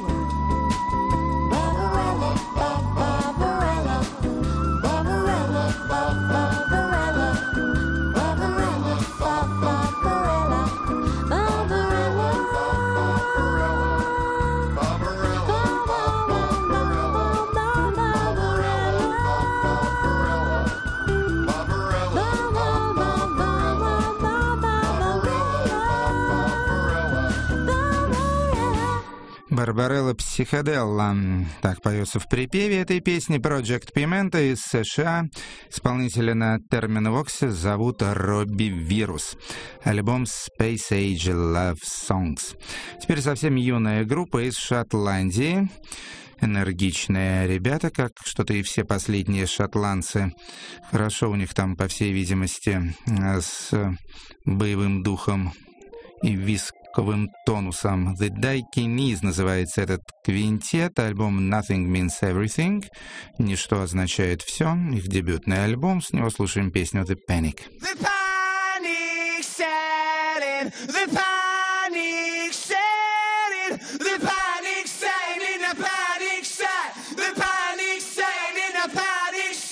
Barbarella, Barbarella, Barbarella, Barbarella, Barbarella, Барбарелла Психоделла. Так поется в припеве этой песни. Project Pimento из США. Исполнителя на Terminvox зовут Робби Вирус. Альбом Space Age Love Songs. Теперь совсем юная группа из Шотландии. Энергичные ребята, как что-то и все последние шотландцы. Хорошо у них там, по всей видимости, с боевым духом и висковым тонусом. The Daikinis называется этот квинтет. Альбом Nothing Means Everything. Ничто означает все. Их дебютный альбом. С него слушаем песню The Panic. The panic setting, the panic setting, the panic setting, the panic set, the panic setting, the panic set.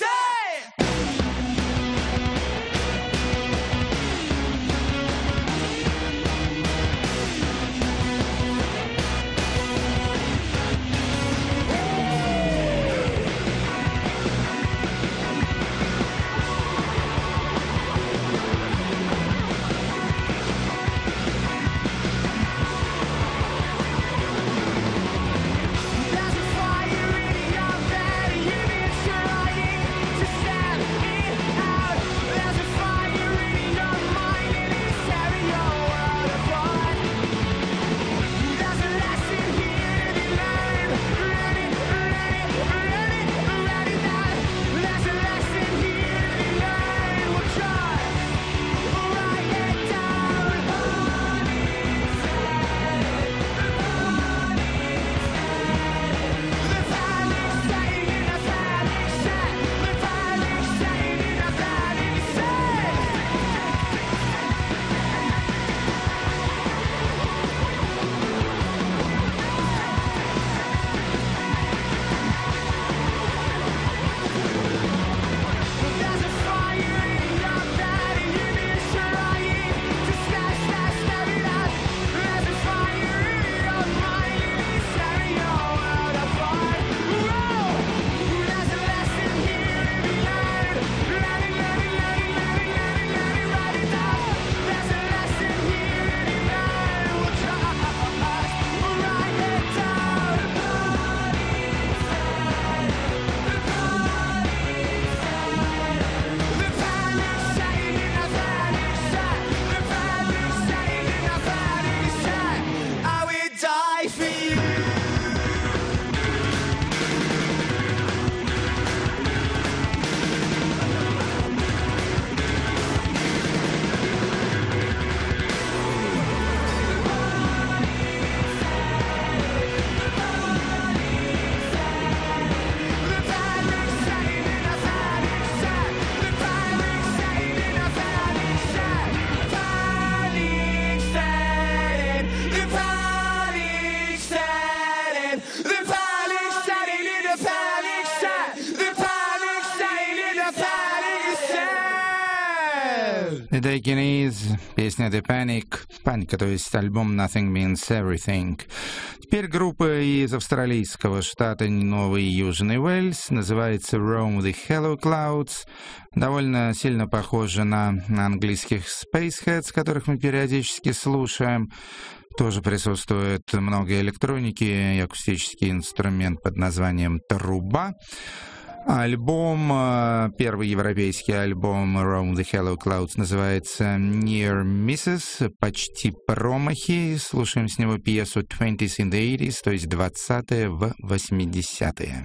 The Daikinis, песня The Panic. Паника, то есть альбом Nothing Means Everything. Теперь группа из австралийского штата Новый Южный Уэльс. Называется Roam the Hello Clouds. Довольно сильно похожа на английских Spaceheads, которых мы периодически слушаем. Тоже присутствует много электроники и акустический инструмент под названием «Труба». Альбом, первый европейский альбом Roam the Hello Clouds называется Near Misses, почти промахи. Слушаем с него пьесу 20s in the 80s, то есть 20-е в 80-е.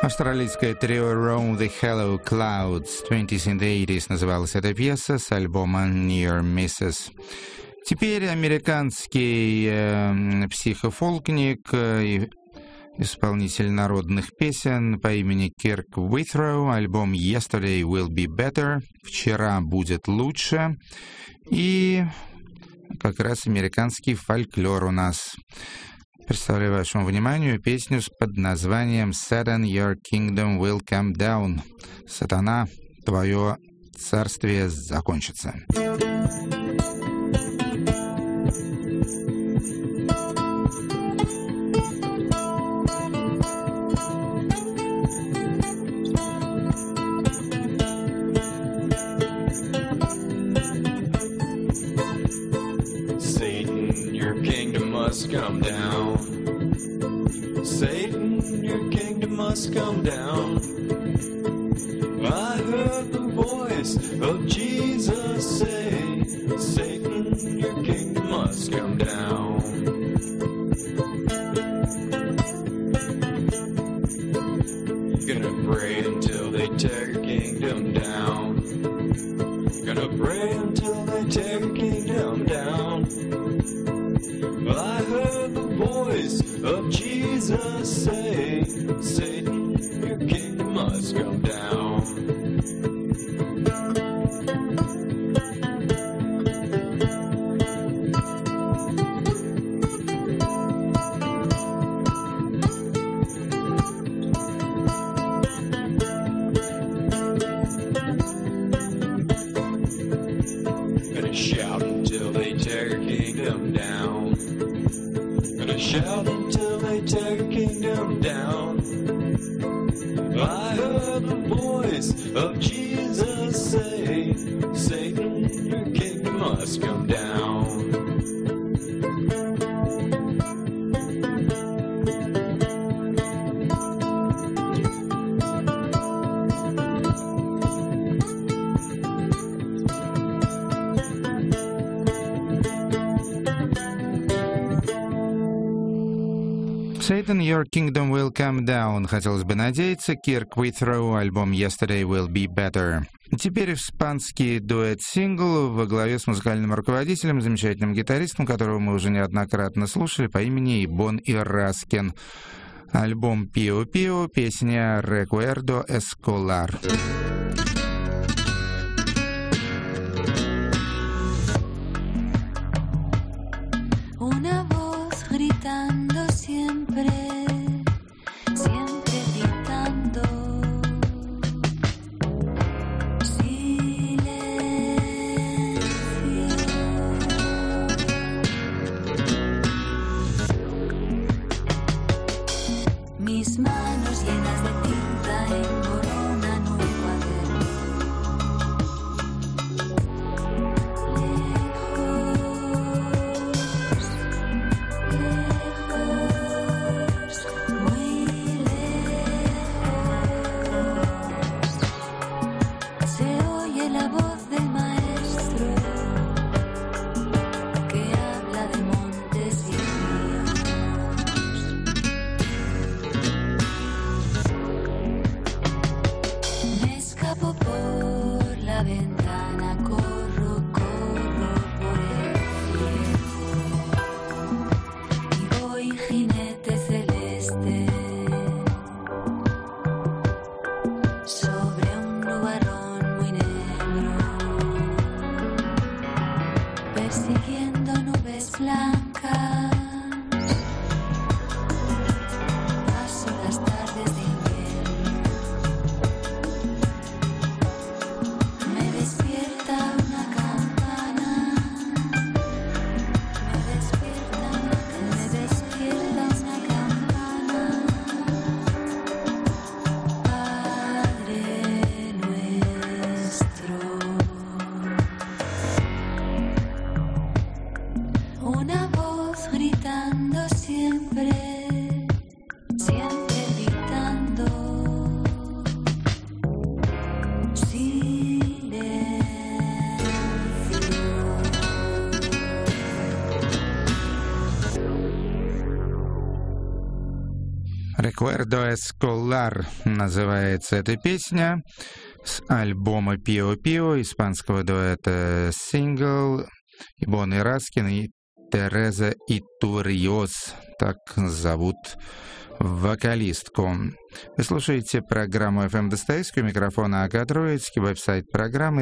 Австралийское трио Roam the Hello Clouds 20s and 80s называлась эта пьеса с альбома Near Misses. Теперь американский психофолкник и исполнитель народных песен по имени Кирк Уитроу, альбом Yesterday Will Be Better, «Вчера будет лучше», и как раз американский фольклор у нас. Представляю вашему вниманию песню под названием «Satan, your kingdom will come down». «Сатана, твое царствие закончится». Come down, Satan, your kingdom must come down. I heard the voice of Jesus say, Satan, your kingdom must come down. Gonna pray until they tear your kingdom down. Gonna pray until they tear your kingdom down. I heard the voice of Jesus say, Satan, your kingdom must come down. Gonna shout until they tear your kingdom down. Gonna shout until they tear your kingdom down. I heard the voice of Jesus say, Satan, your kingdom must come down. Satan, your kingdom will come down. Хотелось бы надеяться. Кирк Уитроу, альбом Yesterday Will Be Better. Теперь испанский дуэт-сингл во главе с музыкальным руководителем, замечательным гитаристом, которого мы уже неоднократно слушали, по имени Ибон Ираскин. Альбом «Пио Пио», песня «Recuerdo Escolar». Una voz gritando siempre, siempre gritando. Mis manos llenas de tinta emboronan un cuaderno. Recuerdo Escolar называется эта песня с альбома Пио Пио испанского дуэта Single, Ибоны Раскин и Тереза Итурьос, так зовут вокалистку. Вы слушаете программу FM Достоевский, у микрофона Ага Троицкий, веб-сайт программы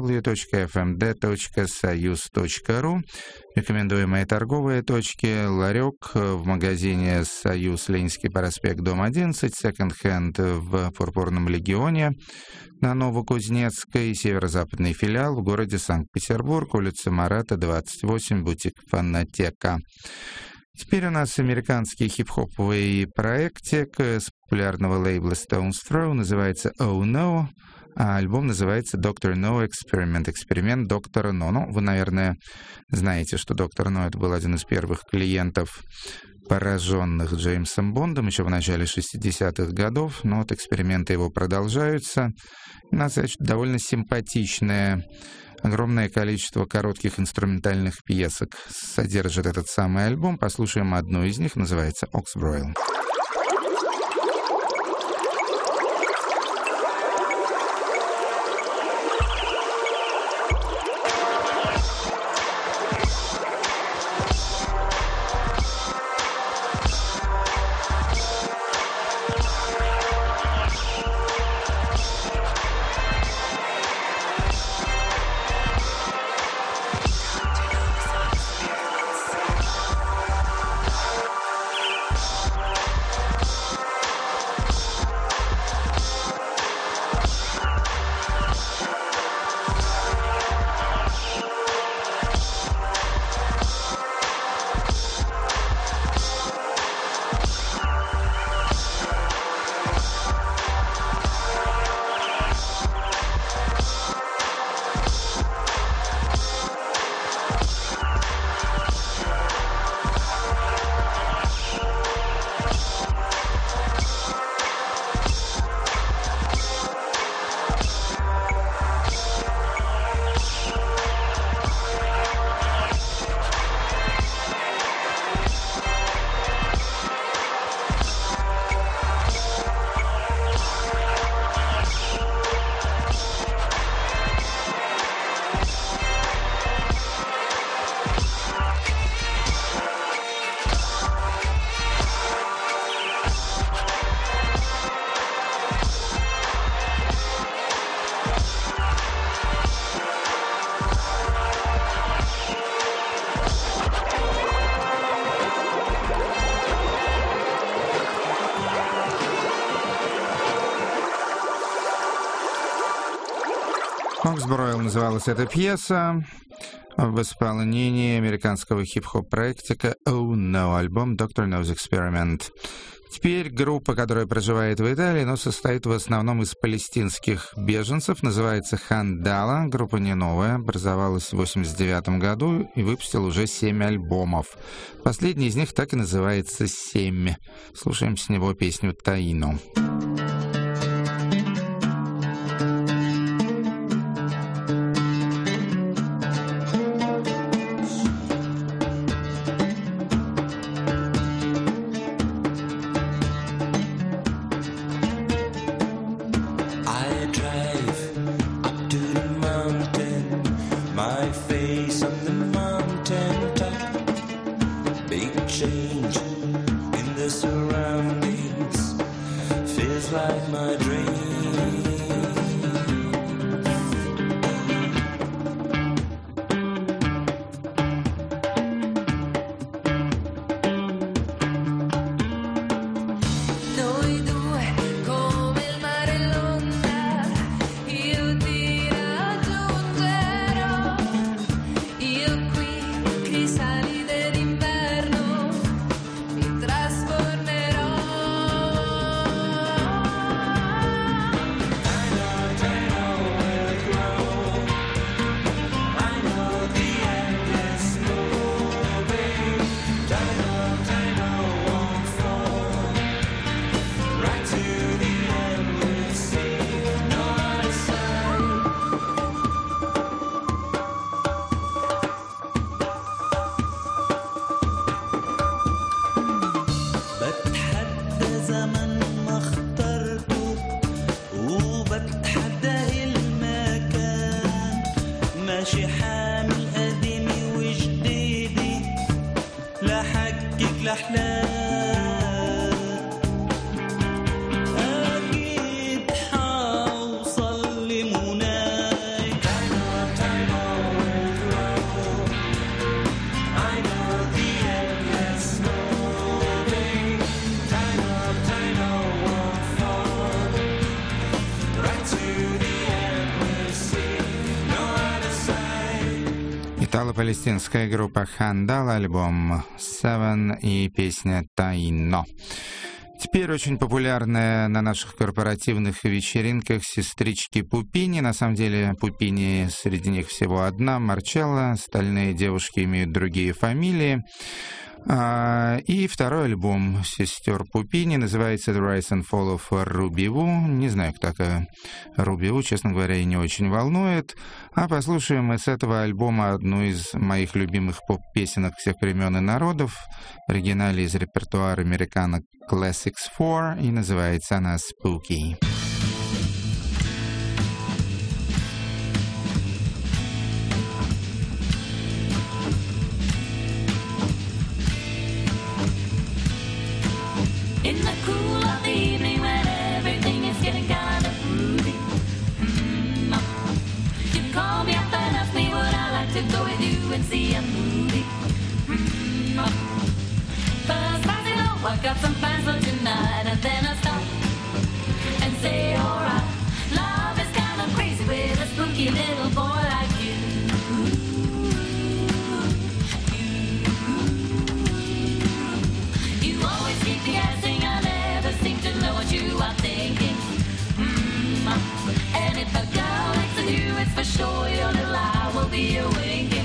www.fmd.soyuz.ru. Рекомендуемые торговые точки: ларек в магазине «Союз», Ленинский проспект, дом 11, секонд-хенд в Пурпурном Легионе на Новокузнецкой, северо-западный филиал в городе Санкт-Петербург, улица Марата, 28, бутик «Фонотека». Теперь у нас американский хип-хоповый проектик с популярного лейбла Stone's Throw, называется «Oh No», а альбом называется «Dr. No Experiment», эксперимент доктора Но. Ну, вы, наверное, знаете, что доктор Но — это был один из первых клиентов, пораженных Джеймсом Бондом еще в начале 60-х годов, но вот эксперименты его продолжаются. Надо сказать, что довольно симпатичное, огромное количество коротких инструментальных пьесок содержит этот самый альбом. Послушаем одну из них, называется «Oxbroil». «Oxbroil» называлась эта пьеса в исполнении американского хип-хоп-проектика «Oh No», альбом «Dr. No's Experiment». Теперь группа, которая проживает в Италии, но состоит в основном из палестинских беженцев, называется «Хандала». Группа не новая, образовалась в 1989 году и выпустила уже 7 альбомов. Последний из них так и называется «7». Слушаем с него песню «Таино». палестинская группа Хандал, альбом Seven и песня Таино. Теперь очень популярная на наших корпоративных вечеринках сестрички Пупини. На самом деле Пупини среди них всего одна, Марчелло. Остальные девушки имеют другие фамилии. И второй альбом сестер Пупини называется The Rise and Fall of Ruby Woo. Не знаю, кто такая Руби Ву, честно говоря, и не очень волнует. А послушаем мы с этого альбома одну из моих любимых поп-песенок всех времен и народов. В оригинале из репертуара Americana Classics 4, и называется она Spooky. In the cool of the evening when everything is getting kind of moody, you call me up and ask me would I like to go with you and see a movie. First I say no, I got some plans for tonight, and then I stop and say alright. Love is kind of crazy with a spooky little boy like you. You always keep me guessing. You are thinking, and if a girl likes you, it's for sure your little eye will be winking.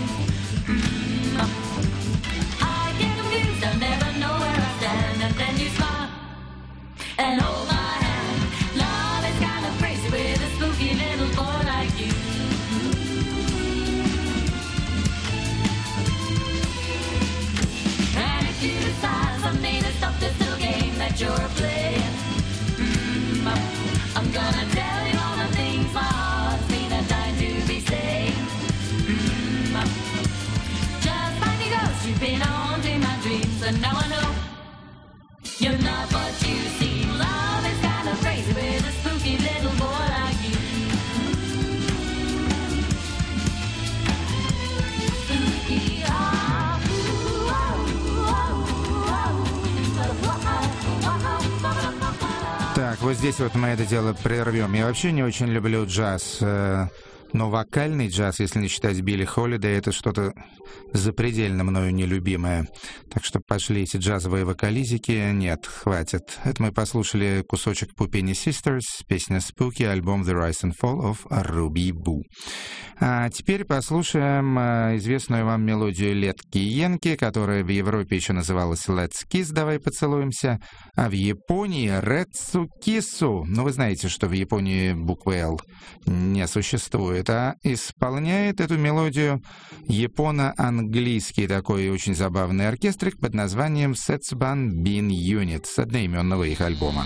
I get confused, I never know where I stand, and then you smile and hold my hand. Love is kind of crazy with a spooky little boy like you. And if you decide someday to stop this little game that you're playing, I'm gonna tell you all the things my heart's been a dying to be saying. Just like a ghost, you've been haunting my dreams, and now I know you're not what you seem. Love is kind of crazy with a spooky little boy like you. Spooky, Так, вот здесь вот мы это дело прервем. Я вообще не очень люблю джаз, но вокальный джаз, если не считать Билли Холлидей, это что-то запредельно мною нелюбимое. Так что пошли эти джазовые вокализики. Нет, хватит. Это мы послушали кусочек Pupini Sisters, песня Spooky, альбом The Rise and Fall of Ruby Woo. А теперь послушаем известную вам мелодию Летки Янки, которая в Европе еще называлась Let's Kiss, давай поцелуемся, а в Японии Ретсу Кису. Ну, вы знаете, что в Японии буквы «Л» не существует, а исполняет эту мелодию японо-английский такой очень забавный оркестрик под названием Setsuban Bin Unit с одноименного их альбома.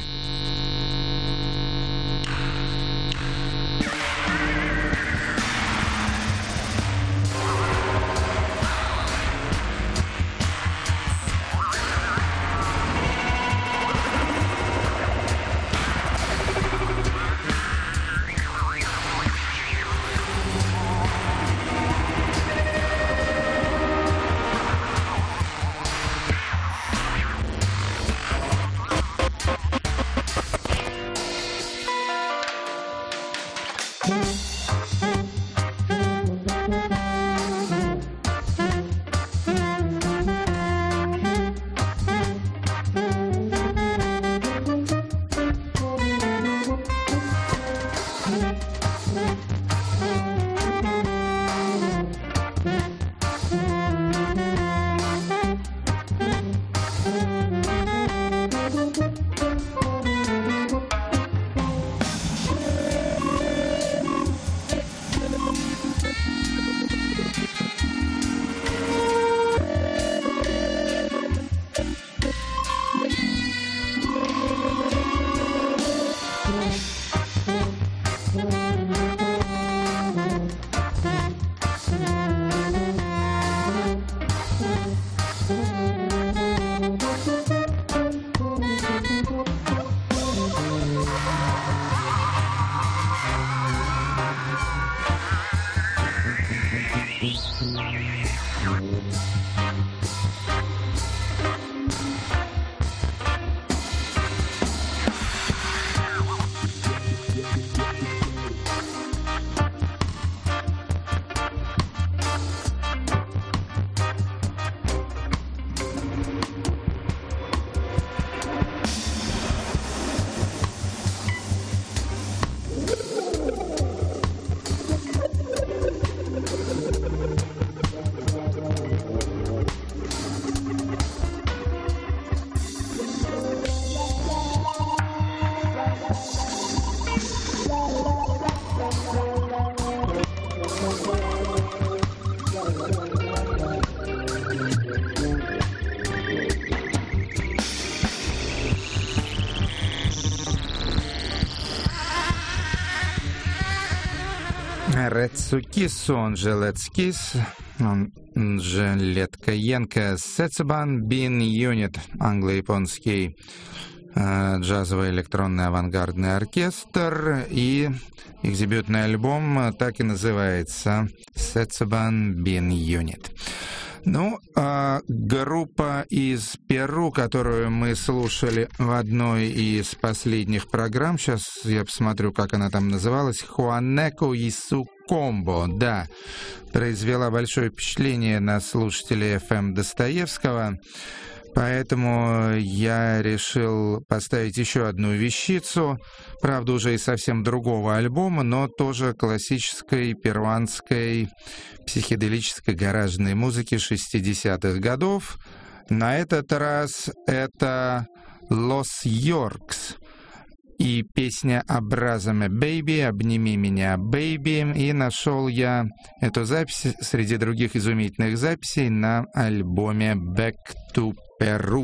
Рецукис, он же Лецкис, он же Леткаенко, Сецебан Бин Юнит, англо-японский джазовый электронный авангардный оркестр, и их дебютный альбом так и называется «Сецебан Бин Юнит». Ну, группа из Перу, которую мы слушали в одной из последних программ, сейчас я посмотрю, как она там называлась, «Хуанеко Ису Комбо», да, произвела большое впечатление на слушателей FM Достоевского, поэтому я решил поставить еще одну вещицу, правда, уже из совсем другого альбома, но тоже классической перуанской психоделической гаражной музыки 60-х годов. На этот раз это Los Yorks и песня «Абразаме Бэйби», «Обними меня, Бэйби». И нашел я эту запись среди других изумительных записей на альбоме «Back to Peru».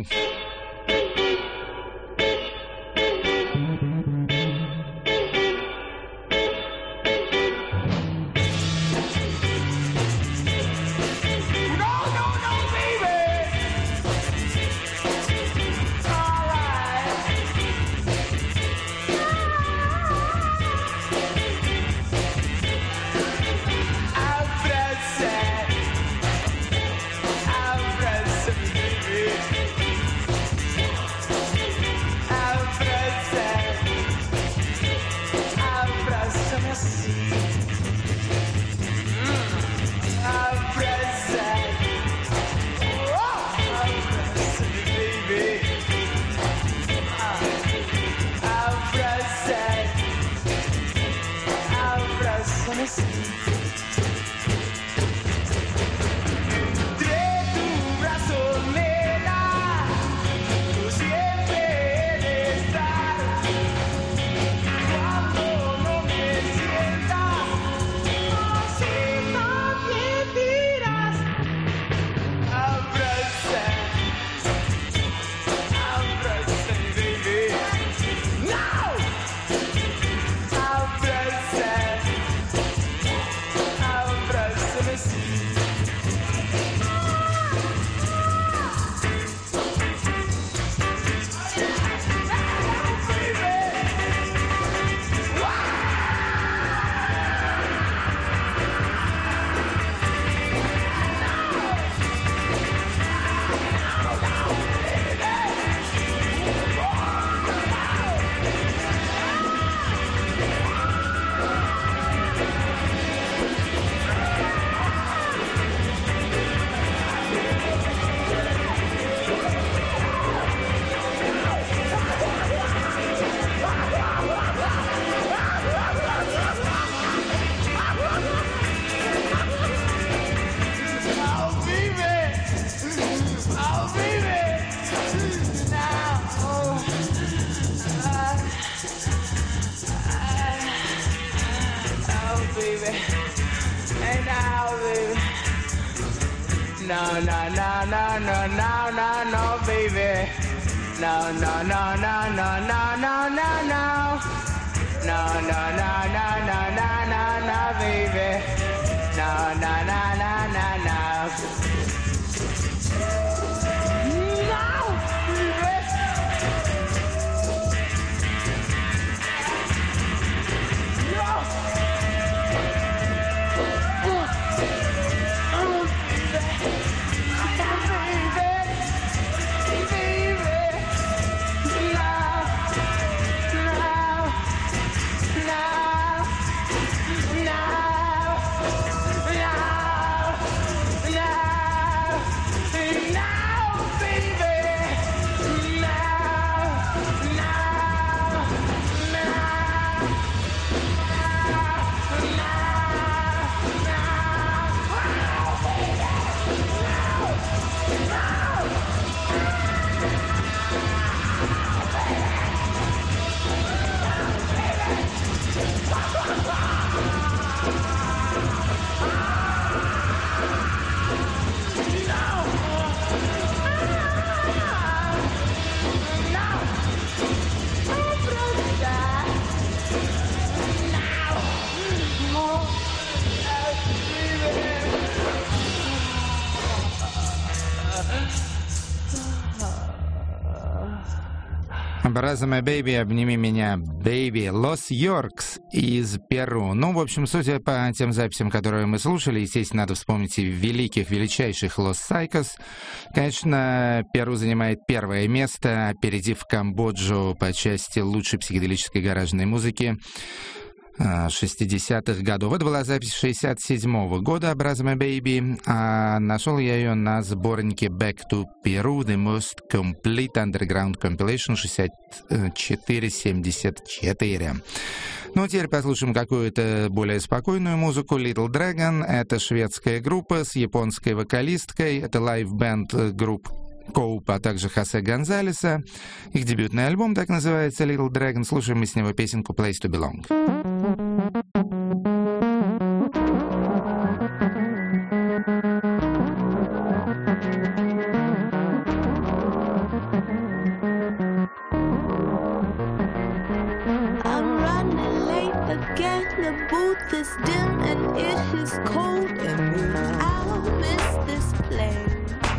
No, no, no, no, no, no, no, no, baby. No, no, no, no, no, no, no, no, no. No, no, no, no, no, no, no, no, baby. No, no, no, no, no, no. No! Abrazame Baby, обними меня, Baby. Los Yorks из Перу. Ну, в общем, судя по тем записям, которые мы слушали, естественно, надо вспомнить и величайших Los Psychos. Конечно, Перу занимает первое место, опередив Камбоджу по части лучшей психоделической гаражной музыки 60-х годов. Это была запись 67-го года Abrazame Baby, а нашел я ее на сборнике Back to Peru, The Most Complete Underground Compilation 64-74. Ну, теперь послушаем какую-то более спокойную музыку. Little Dragon — это шведская группа с японской вокалисткой, это лайв-бенд групп Коуп, а также Хосе Гонзалеса. Их дебютный альбом так называется, Little Dragon. Слушаем мы с него песенку Place to Belong. I'm running late again. The booth is dim and it is cold and I'll miss this place.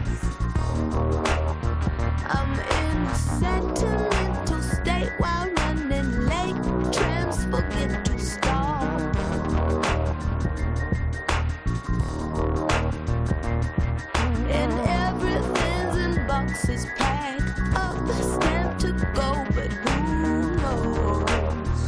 I'm in a sentimental state while running late. Trams forget to stop. And everything's in boxes packed up, stamped to go, but who knows?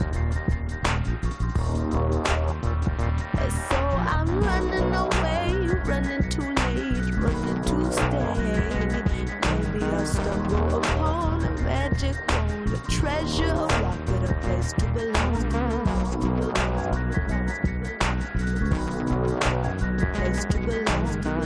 So I'm running away, running too late, running to stay. Maybe I'll stumble upon a magic wand, a treasure, a rocket, a place to belong. Place to belong.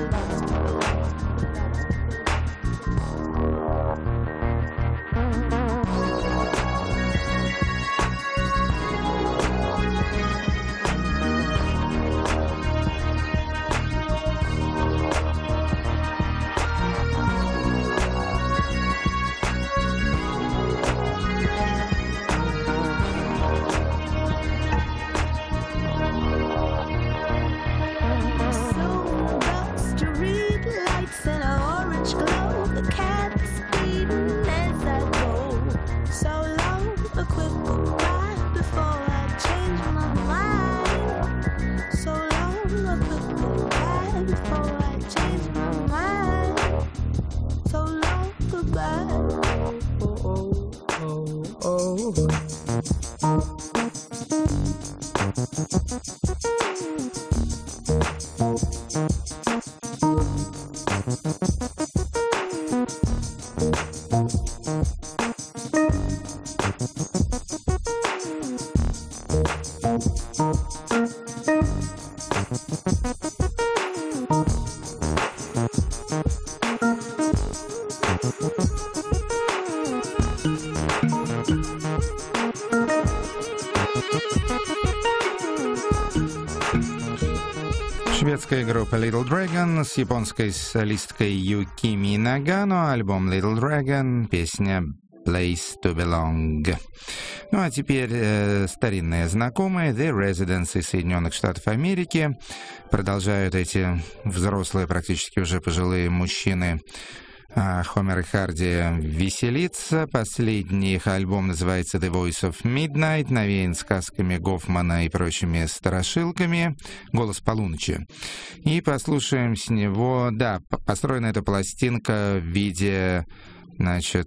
Шведская группа Little Dragon с японской солисткой Юкими Нагано, альбом Little Dragon, песня Place to Belong. Ну а теперь старинные знакомые The Residents из Соединенных Штатов Америки. Продолжают эти взрослые, практически уже пожилые мужчины Хомер и Харди веселиться. Последний их альбом называется The Voice of Midnight, навеян сказками Гофмана и прочими страшилками. «Голос полуночи». И послушаем с него, да, построена эта пластинка в виде, значит,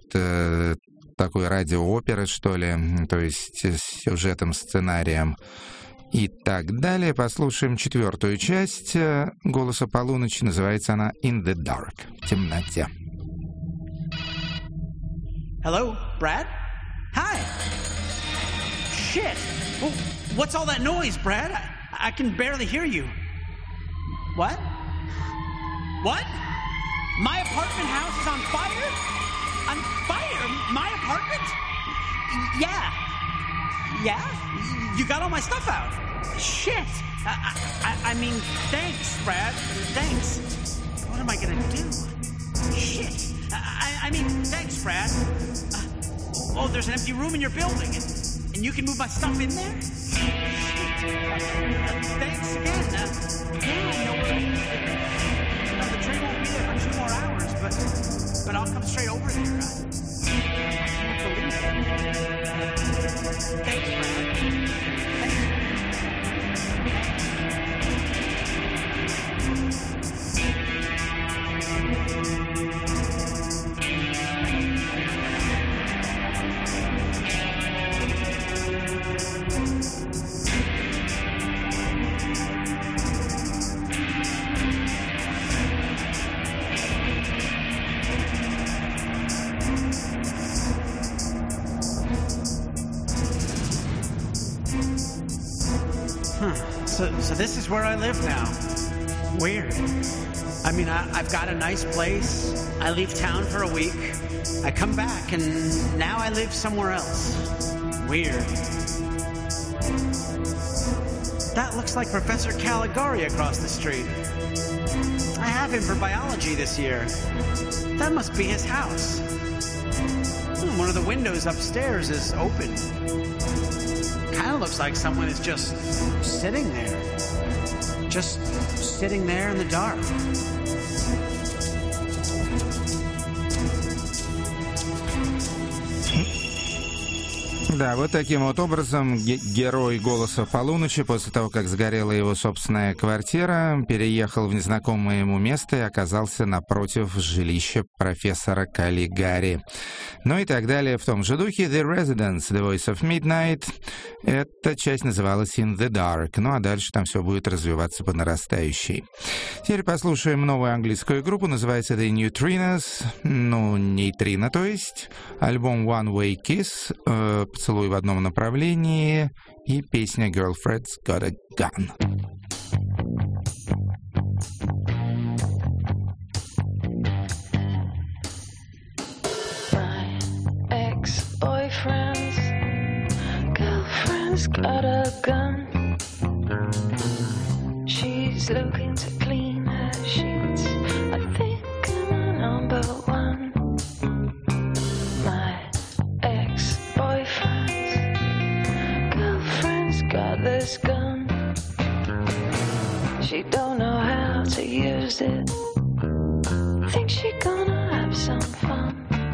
такой радиооперы, что ли, то есть с сюжетом, сценарием и так далее. Послушаем четвертую часть «Голоса полуночи». Называется она «In the Dark», в темноте. Hello, Brad? Hi. Shit. Well, what's all that noise, Brad? I can barely hear you. What? What? My apartment house is on fire? On fire? My apartment? Yeah. Yeah? You got all my stuff out. Shit. I mean, thanks, Brad. Thanks. What am I gonna do? Shit. I mean, thanks, Brad. Oh, there's an empty room in your building, and you can move my stuff in there? Shit. Thanks again. Yeah, I know where you know, the train won't be there for 2 more hours, but I'll come straight over there. I can't believe So this is where I live now. Weird. I mean, I've got a nice place. I leave town for a week. I come back, and now I live somewhere else. Weird. That looks like Professor Caligari across the street. I have him for biology this year. That must be his house. One of the windows upstairs is open. Kind of looks like someone is just sitting there. Just sitting there in the dark. Да, вот таким вот образом герой «Голоса полуночи» после того, как сгорела его собственная квартира, переехал в незнакомое ему место и оказался напротив жилища профессора Каллигари. Ну и так далее в том же духе. The Residents, The Voice of Midnight. Эта часть называлась In the Dark. Ну а дальше там все будет развиваться по нарастающей. Теперь послушаем новую английскую группу. Называется The Neutrinos. Ну, нейтрино, то есть. Альбом One Way Kiss. Поцелуй в одном направлении. И песня Girlfriend's Got a Gun. Boyfriend's girlfriend's got a gun. She's looking to clean her sheets. I think I'm a number one. My ex-boyfriend's girlfriend's got this gun. She don't know how to use it. Think she gonna have some fun.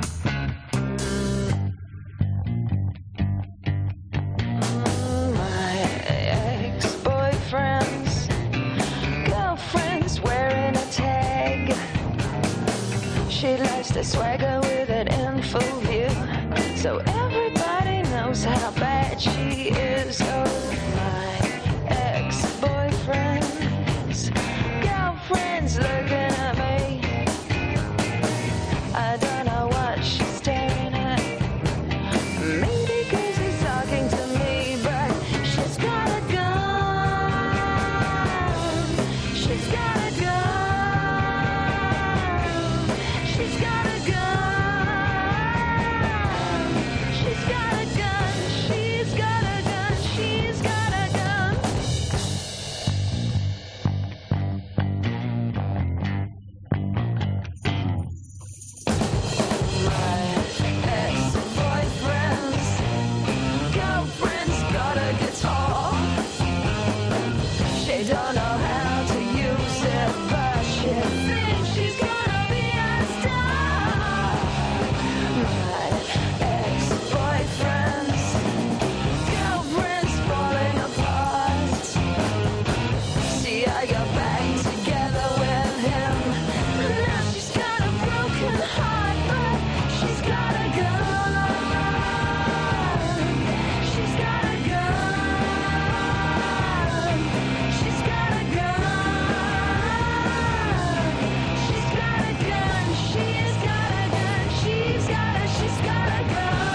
She likes to swagger with it in full view, so everybody knows how bad she is. Oh, my ex-boyfriend's girlfriend's looking at me. I don't know what she's staring at. Maybe 'cause he's talking to me, but she's got a gun. She's got a gun. She's got a gun. She's got a gun. She's got a gun. She's got a gun. My ex-boyfriend's girlfriend's got a guitar. She don't know how to use it, but she thinks she's gonna be a star. My ex-boyfriend's girlfriend's falling apart. See, I got back together with him. Now she's got a broken heart, but she's got a gun. She's got a gun. She's got a gun. She's got a gun. She's got a gun. She's got a gun. She's got a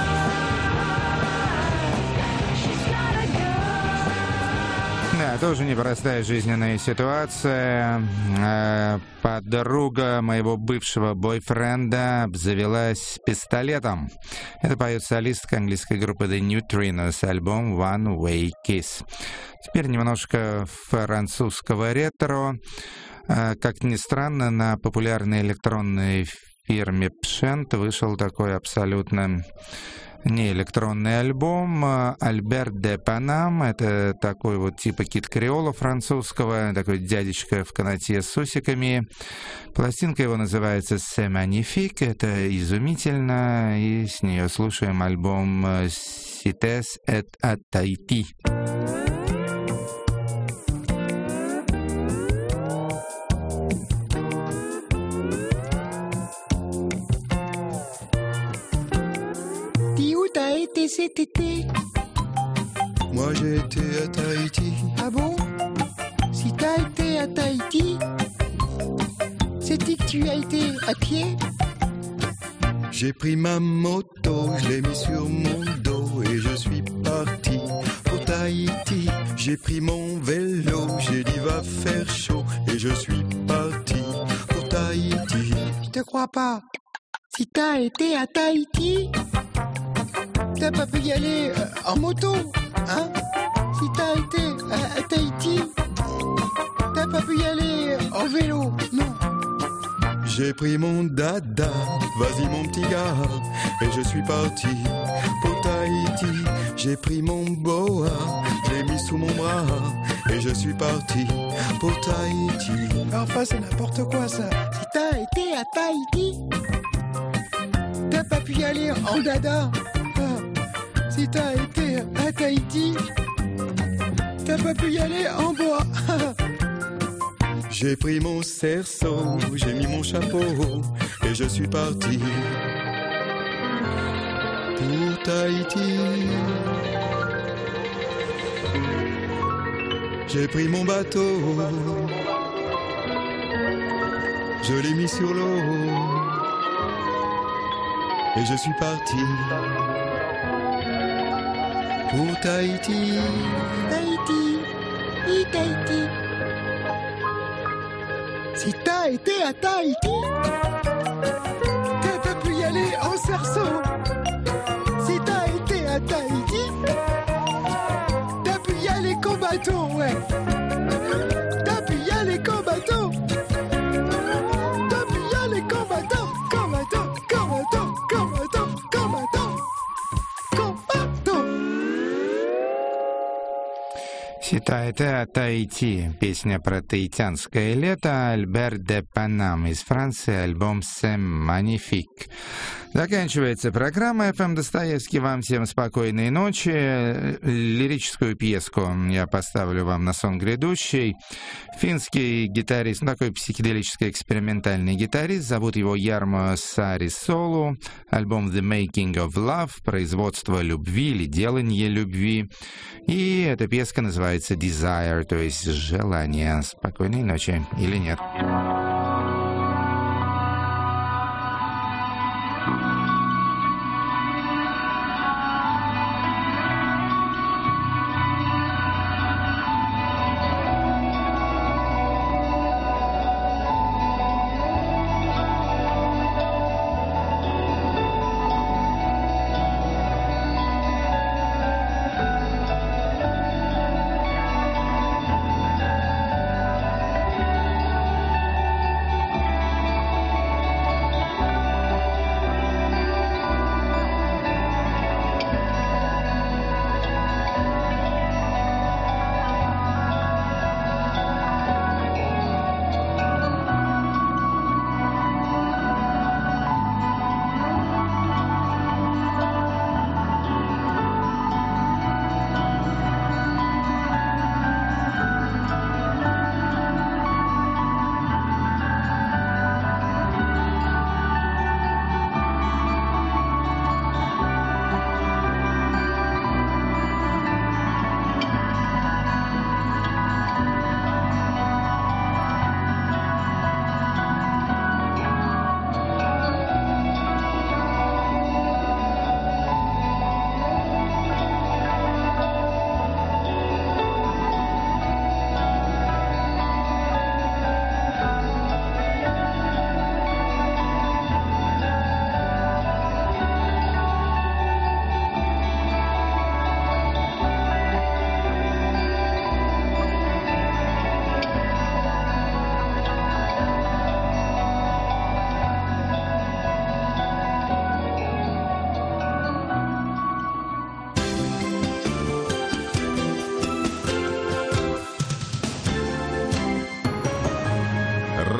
gun. Да, тоже непростая жизненная ситуация. Подруга моего бывшего бойфренда обзавелась пистолетом. Это поет солистка английской группы The Neutrinos, альбом One Way Kiss. Теперь немножко французского ретро. Как ни странно, на популярной электронной фирме Pshent вышел такой абсолютно не электронный альбом. Альберт де Панам, это такой вот типа Кид Креола французского, такой дядечка в канате с усиками. Пластинка его называется «C'est magnifique», это изумительно, и с нее слушаем альбом «Cités et à Tahiti». T'as été cet été? Moi j'ai été à Tahiti. Ah bon? Si t'as été à Tahiti, c'est-il que tu as été à pied? J'ai pris ma moto, je l'ai mis sur mon dos et je suis parti pour Tahiti. J'ai pris mon vélo, j'ai dit va faire chaud et je suis parti pour Tahiti. Je te crois pas. Si t'as été à Tahiti, t'as pas pu y aller en moto, hein? Si t'as été à Tahiti, t'as pas pu y aller en vélo, non? J'ai pris mon dada, vas-y mon petit gars, et je suis parti pour Tahiti. J'ai pris mon boa, je l'ai mis sous mon bras, et je suis parti pour Tahiti. Enfin c'est n'importe quoi ça. Si t'as été à Tahiti, t'as pas pu y aller en dada. Si t'as été à Tahiti, t'as pas pu y aller en bois. J'ai pris mon cerceau, j'ai mis mon chapeau et je suis parti pour Tahiti. J'ai pris mon bateau, je l'ai mis sur l'eau et je suis parti pour Tahiti. Tahiti, Tahiti. Si t'as été à Tahiti, t'as pas pu y aller en cerceau. Si t'as été à Tahiti, t'as pu y aller qu'en bateau, ouais. T'as pu y aller qu'en bateau. T'as pu y aller qu'en bateau, qu'en bateau, qu'en bateau, qu'en bateau, qu'en bateau, qu'en bateau. Si t'as été à Tahiti, песня про таитянское лето, Альберт де Панам из Франции, альбом «C'est magnifique». Заканчивается программа «FM Достоевский». Вам всем спокойной ночи. Лирическую пьеску я поставлю вам на сон грядущий. Финский гитарист, такой психоделический экспериментальный гитарист, зовут его Ярмо Саарисолу. Альбом «The Making of Love», производство любви или делание любви. И эта пьеска называется «Desire», то есть «желание». Спокойной ночи или нет.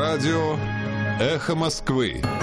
Радио «Эхо Москвы».